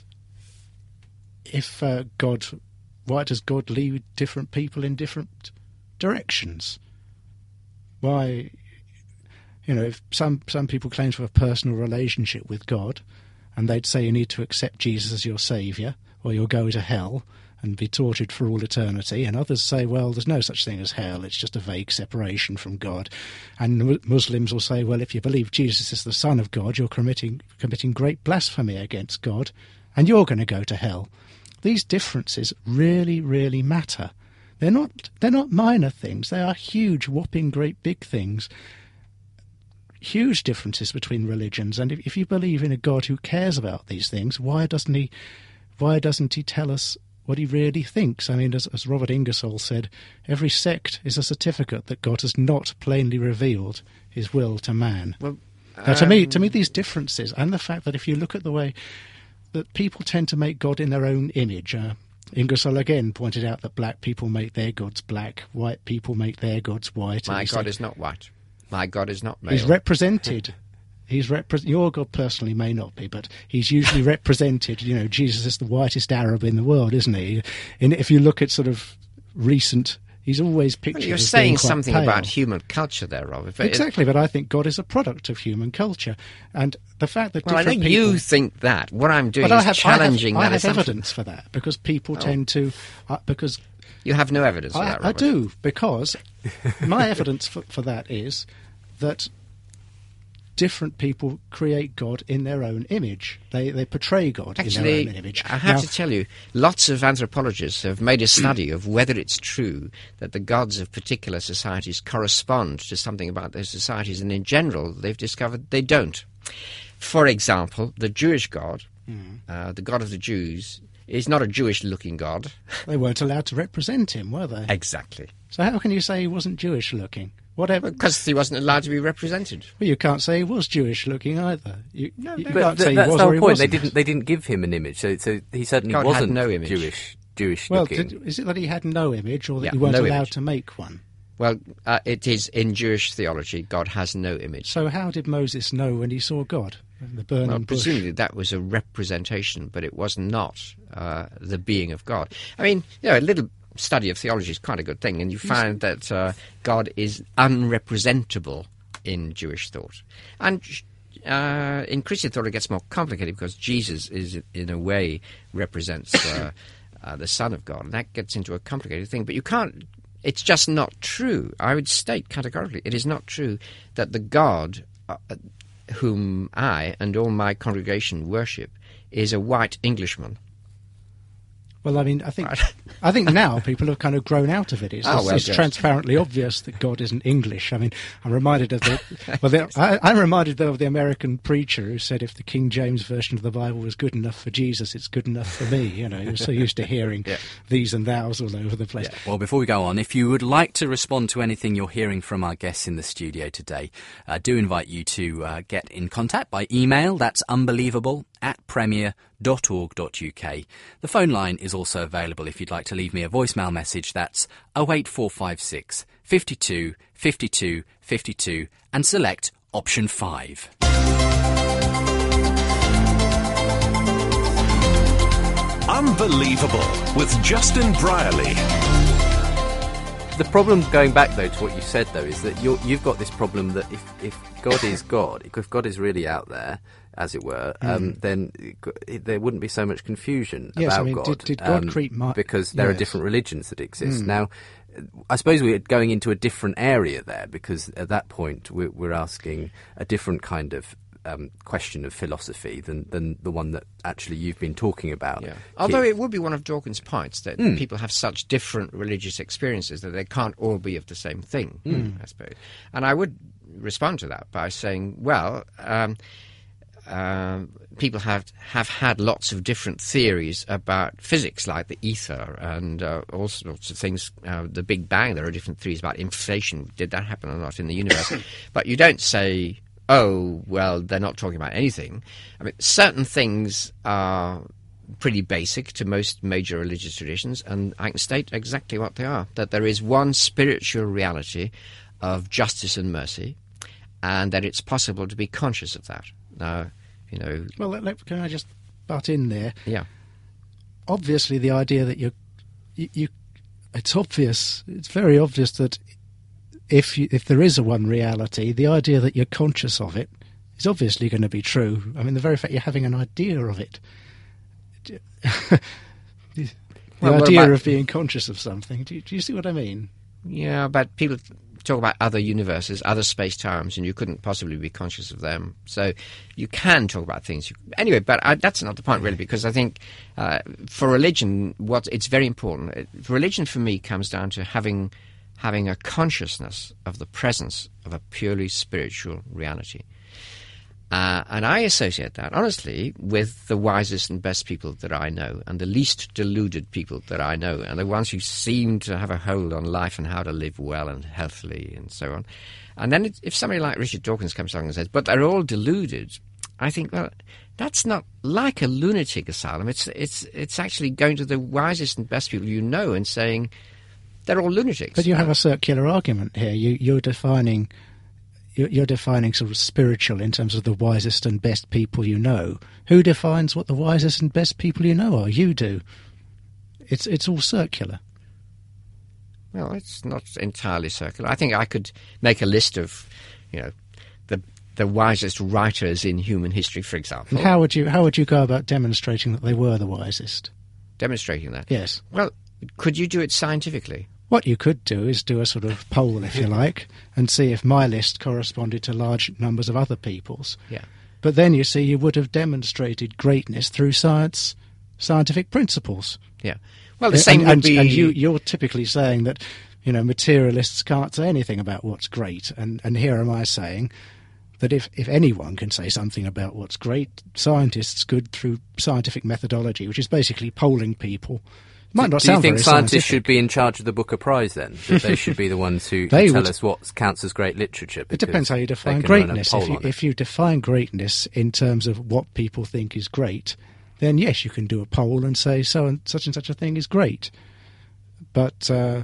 if uh, God, why does God lead different people in different directions? Why, you know, if some some people claim to have a personal relationship with God, and they'd say you need to accept Jesus as your saviour, or you'll go to hell and be tortured for all eternity. And others say, well, there's no such thing as hell, it's just a vague separation from God. And Muslims will say, well, if you believe Jesus is the Son of God, you're committing, committing great blasphemy against God, and you're going to go to hell. These differences really, really matter. They're not, they're not minor things, they are huge, whopping, great big things. Huge differences between religions, and if, if you believe in a God who cares about these things, why doesn't he why doesn't he tell us what he really thinks? I mean, as, as Robert Ingersoll said, every sect is a certificate that God has not plainly revealed his will to man. Well, now, to me, um, to me, these differences, and the fact that if you look at the way that people tend to make God in their own image, uh, Ingersoll again pointed out that black people make their gods black, white people make their gods white. My and he God said, is not white. My God is not male. He's represented. He's repre- Your God personally may not be, but he's usually represented. You know, Jesus is the whitest Arab in the world, isn't he? And if you look at sort of recent, he's always pictured. Well, you're as saying being quite something pale. about human culture there, Robert. But Exactly, but I think God is a product of human culture, and the fact that Well, I know different people. you think that. What I'm doing but is I have, challenging I have, that I have assumption. evidence for that because people tend to uh, because. You have no evidence for I, that, I Robert. do, because my evidence for, for that is that different people create God in their own image. They they portray God Actually, in their own image. I have Now, to tell you, lots of anthropologists have made a study of whether it's true that the gods of particular societies correspond to something about those societies, and in general, they've discovered they don't. For example, the Jewish God, Mm. uh, the God of the Jews, is not a Jewish-looking God. they weren't allowed to represent him, were they? Exactly. So how can you say he wasn't Jewish-looking? Whatever. Because he wasn't allowed to be represented. Well, you can't say he was Jewish-looking either. You, No, you no. But can't th- say he that's was the or whole he point. They wasn't. didn't. They didn't give him an image, so so he certainly God had wasn't no image. Jewish. Jewish Well, looking. did, is it that he had no image, or that Yeah, he weren't no allowed image. to make one? Well, uh, it is in Jewish theology, God has no image. So how did Moses know when he saw God? The burning Well, bush. presumably that was a representation, but it was not uh, the being of God. I mean, you know, a little study of theology is quite a good thing, and you find that uh, God is unrepresentable in Jewish thought. And uh, in Christian thought it gets more complicated because Jesus is, in a way, represents uh, uh, the Son of God, and that gets into a complicated thing. But you can't... It's just not true. I would state categorically, it is not true that the God uh, whom I and all my congregation worship is a white Englishman. Well, I mean, I think I think now people have kind of grown out of it. It's, Oh, it's, well, it's yes. transparently obvious that God isn't English. I mean, I'm reminded of the well, the, I, I'm reminded though of the American preacher who said if the King James version of the Bible was good enough for Jesus, it's good enough for me. You know, he was so used to hearing Yeah. these and thous all over the place. Well, before we go on, if you would like to respond to anything you're hearing from our guests in the studio today, I do invite you to uh, get in contact by email. That's unbelievable at premier dot org dot uk. The phone line is also available if you'd like to leave me a voicemail message. That's oh eight four five six, five two, five two, five two and select option five. Unbelievable with Justin Brierley. The problem, going back though to what you said though, is that you're, you've got this problem that if, if God is God, if God is really out there, as it were, um, then it, there wouldn't be so much confusion Yes, about I mean, God. did- did God um, create mi- because there are Yes. different religions that exist now. I suppose we're going into a different area there, because at that point we're, we're asking a different kind of um, question of philosophy than, than the one that actually you've been talking about. Yeah. Although Keith. it would be one of Dawkins' points that Mm. people have such different religious experiences that they can't all be of the same thing, Mm. I suppose. And I would respond to that by saying, well, um, um, people have have had lots of different theories about physics, like the ether and uh, all sorts of things. Uh, the Big Bang, there are different theories about inflation. Did that happen or not in the universe? But you don't say, oh, well, they're not talking about anything. I mean, certain things are pretty basic to most major religious traditions, and I can state exactly what they are. That there is one spiritual reality of justice and mercy, and that it's possible to be conscious of that. Now, you know... Well, let, let, can I just butt in there? Yeah. Obviously, the idea that you're, you, you... It's obvious, it's very obvious that if you, if there is a one reality, the idea that you're conscious of it is obviously going to be true. I mean, the very fact you're having an idea of it... the Well, idea about- of being conscious of something. Do you, do you see what I mean? Yeah, but people talk about other universes, other space-times, and you couldn't possibly be conscious of them. So you can talk about things. You, anyway, but I, that's not the point, really, because I think uh, for religion, what it's very important. It, religion, for me, comes down to having having a consciousness of the presence of a purely spiritual reality. Uh, and I associate that, honestly, with the wisest and best people that I know, and the least deluded people that I know, and the ones who seem to have a hold on life and how to live well and healthily and so on. And then it, if somebody like Richard Dawkins comes along and says, but they're all deluded, I think, well, that's not like a lunatic asylum. It's, it's, it's actually going to the wisest and best people you know and saying, they're all lunatics. But you have a circular argument here. You, you're defining... You're defining sort of spiritual in terms of the wisest and best people you know. Who defines what the wisest and best people you know are? You do. It's it's all circular. Well, it's not entirely circular. I think I could make a list of, you know, the the wisest writers in human history, for example. And how would you how would you go about demonstrating that they were the wisest? Demonstrating that? Yes. Well, could you do it scientifically? What you could do is do a sort of poll, if you like, and see if my list corresponded to large numbers of other people's. Yeah. But then, you see, you would have demonstrated greatness through science, scientific principles. Yeah. Well, the same and, would and, be... And you, you're typically saying that, you know, materialists can't say anything about what's great. And, and here am I saying that if, if anyone can say something about what's great, scientists could through scientific methodology, which is basically polling people. Might not Do you sound think very scientists scientific. should be in charge of the Booker Prize then? That they should be the ones who, who They tell would- us what counts as great literature? It depends how you because define they can run a greatness. poll If you, on it. if you define greatness in terms of what people think is great, then yes, you can do a poll and say so and such and such a thing is great. But uh,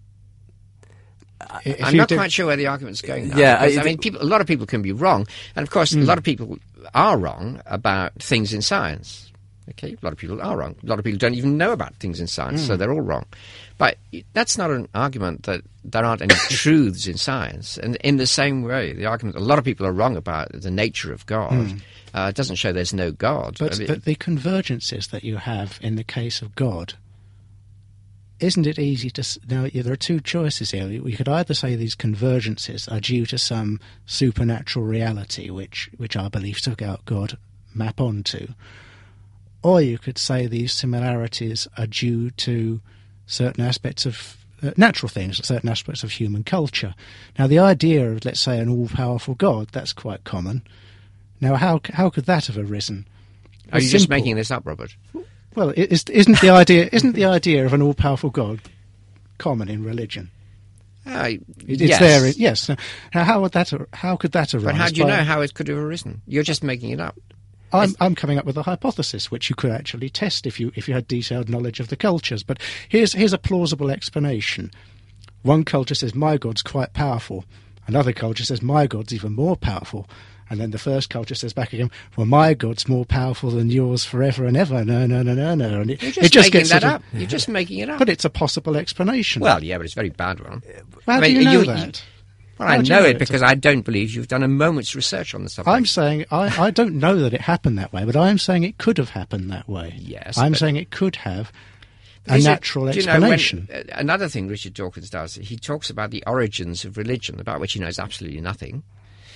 if I'm you not do- quite sure where the argument's going now. Yeah, because, I- I, mean, people, a lot of people can be wrong. And, of course, a lot of people are wrong about things in science. Okay, a lot of people are wrong. A lot of people don't even know about things in science, so they're all wrong. But that's not an argument that there aren't any truths in science. And in the same way, the argument a lot of people are wrong about the nature of God uh, doesn't show there's no God. But, I mean, but the convergences that you have in the case of God, isn't it easy to... s- Now, yeah, there are two choices here. We could either say these convergences are due to some supernatural reality, which, which our beliefs about God map onto, or you could say these similarities are due to certain aspects of uh, natural things, certain aspects of human culture. Now, the idea of, let's say, an all-powerful God, that's quite common. Now, how how could that have arisen? are you It's just simple. making this up, Robert? Well, i- is, isn't the idea isn't the idea of an all-powerful God common in religion? Uh, It- It's yes. there. in- Yes. Now, how would that ar- how could that arise? But how do you by- know how it could have arisen? You're just making it up. I'm, I'm coming up with a hypothesis which you could actually test if you if you had detailed knowledge of the cultures. But here's here's a plausible explanation. One culture says my God's quite powerful. Another culture says my God's even more powerful. And then the first culture says back again, well, my God's more powerful than yours forever and ever. No, no, no, no, no. And it, You're just, it just making gets that sort up. of- You're just making it up. But it's a possible explanation. Well, yeah, but it's a very bad one. how I mean, do you know you- that? Well, How I do you know know it it's a- because I don't believe you've done a moment's research on the subject. I'm saying I, I don't know that it happened that way, but I'm saying it could have happened that way. Yes, I'm but- saying it could have. a Is natural it, explanation. You know, when, uh, another thing Richard Dawkins does, he talks about the origins of religion, about which he knows absolutely nothing,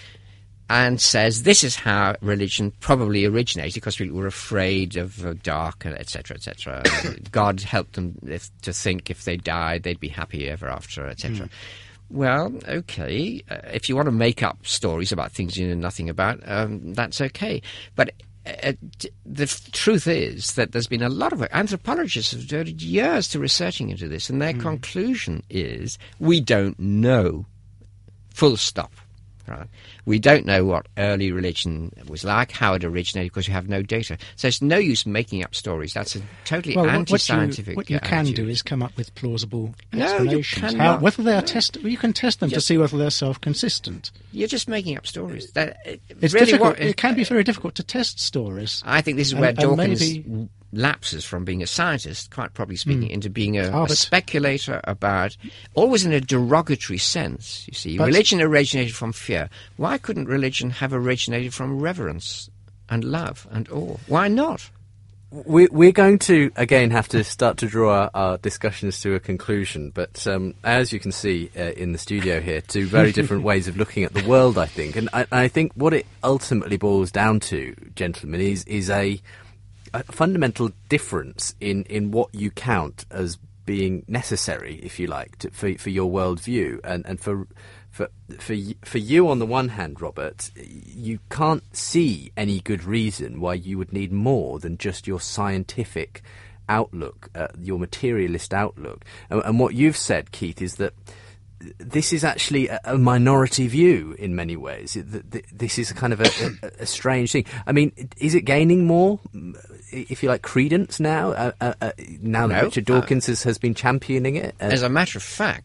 and says this is how religion probably originated, because people were afraid of the dark, et cetera, et cetera. God helped them if, to think if they died, they'd be happy ever after, et cetera. Mm. Well, okay, uh, if you want to make up stories about things you know nothing about, um, that's okay. But uh, the f- truth is that there's been a lot of anthropologists have devoted years to researching into this, and their mm. conclusion is we don't know, full stop. Right. We don't know what early religion was like, how it originated, because you have no data. So it's no use making up stories. That's a totally well, anti-scientific What you, what you can attitude. do is come up with plausible no, explanations. You how, whether they are test, you can test them just, to see whether they're self-consistent. You're just making up stories. That, it, it's really difficult. What, it can be very difficult to test stories. I think this is and, where and Dawkins maybe, lapses from being a scientist, quite probably speaking, mm. into being a, oh, a speculator about, always in a derogatory sense, you see. Religion originated from fear. Why couldn't religion have originated from reverence and love and awe? Why not? We're, we're going to, again, have to start to draw our, our discussions to a conclusion, but um, as you can see uh, in the studio here, two very different ways of looking at the world, I think. And I, I think what it ultimately boils down to, gentlemen, is, is a... a fundamental difference in, in what you count as being necessary, if you like, to, for for your worldview, and and for for for for you on the one hand, Robert, you can't see any good reason why you would need more than just your scientific outlook, uh, your materialist outlook, and, and what you've said, Keith, is that this is actually a, a minority view in many ways. This is kind of a, a, a strange thing. I mean, is it gaining more, if you like, credence now? Uh, uh, uh, now that no, Richard Dawkins uh, has, has been championing it? Uh, as a matter of fact,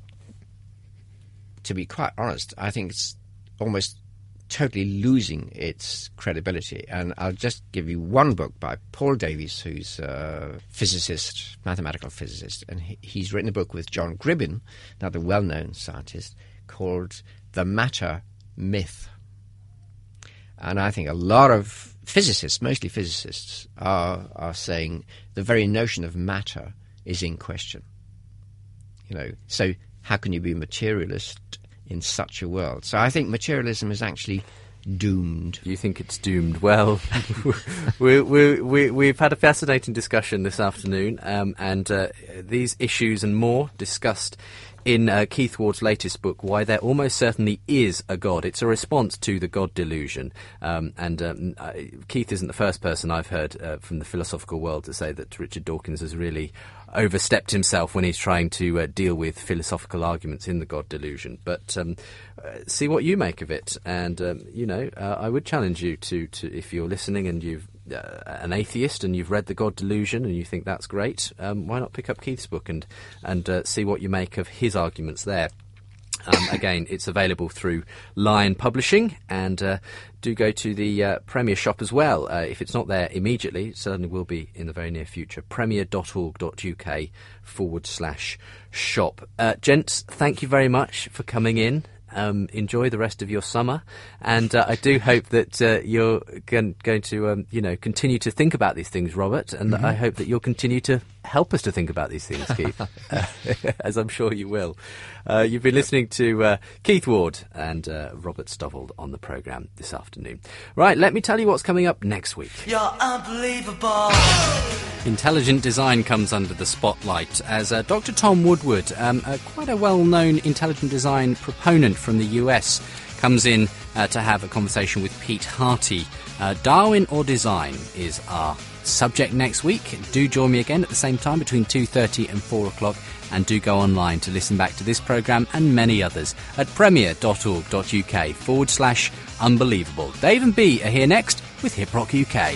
to be quite honest, I think it's almost totally losing its credibility. And I'll just give you one book by Paul Davies, who's a physicist, mathematical physicist, and he, he's written a book with John Gribbin, another well-known scientist, called The Matter Myth. And I think a lot of physicists, mostly physicists, are, are saying the very notion of matter is in question. You know, so how can you be a materialist in such a world? So I think materialism is actually doomed. You think it's doomed? Well, we, we, we, we've had a fascinating discussion this afternoon, um, and uh, these issues and more discussed in uh, Keith Ward's latest book, Why There Almost Certainly Is a God. It's a response to the God delusion. Um, and um, uh, Keith isn't the first person I've heard uh, from the philosophical world to say that Richard Dawkins has really overstepped himself when he's trying to uh, deal with philosophical arguments in the God delusion. But um, uh, see what you make of it. And, um, you know, uh, I would challenge you to, to, if you're listening and you've Uh, an atheist and you've read The God Delusion and you think that's great, um, why not pick up Keith's book and and uh, see what you make of his arguments there. Um, again, it's available through Lion Publishing, and uh, do go to the uh, Premier shop as well. Uh, if it's not there immediately, it certainly will be in the very near future. premier.org.uk forward slash shop. Uh, gents, thank you very much for coming in. Um, enjoy the rest of your summer, and uh, I do hope that uh, you're going, going to, um, you know, continue to think about these things, Robert, and mm-hmm. I hope that you'll continue to help us to think about these things, Keith, uh, as I'm sure you will. Uh, you've been listening to uh, Keith Ward and uh, Robert Stovall on the programme this afternoon. Right, let me tell you what's coming up next week. You're unbelievable. Intelligent design comes under the spotlight as uh, Doctor Tom Woodward, um, uh, quite a well-known intelligent design proponent from the U S, comes in uh, to have a conversation with Pete Harty. Uh, Darwin or design is our subject next week. Do join me again at the same time between two thirty and four o'clock, and do go online to listen back to this programme and many others at premier.org.uk forward slash unbelievable. Dave and B are here next with Hip Rock U K.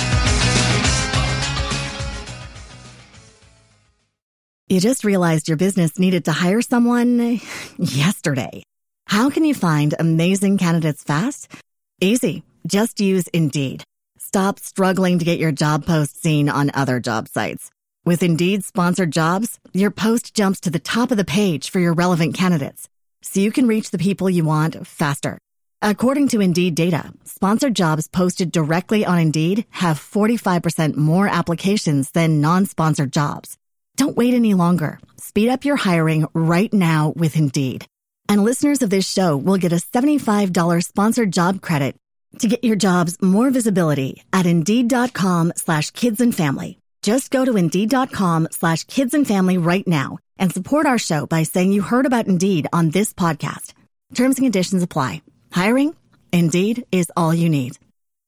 You just realized your business needed to hire someone yesterday. How can you find amazing candidates fast? Easy. Just use Indeed. Stop struggling to get your job post seen on other job sites. With Indeed sponsored jobs, your post jumps to the top of the page for your relevant candidates, so you can reach the people you want faster. According to Indeed data, sponsored jobs posted directly on Indeed have forty-five percent more applications than non-sponsored jobs. Don't wait any longer. Speed up your hiring right now with Indeed. And listeners of this show will get a seventy-five dollars sponsored job credit to get your jobs more visibility at Indeed.com slash kids and family. Just go to Indeed.com slash kids and family right now and support our show by saying you heard about Indeed on this podcast. Terms and conditions apply. Hiring? Indeed is all you need.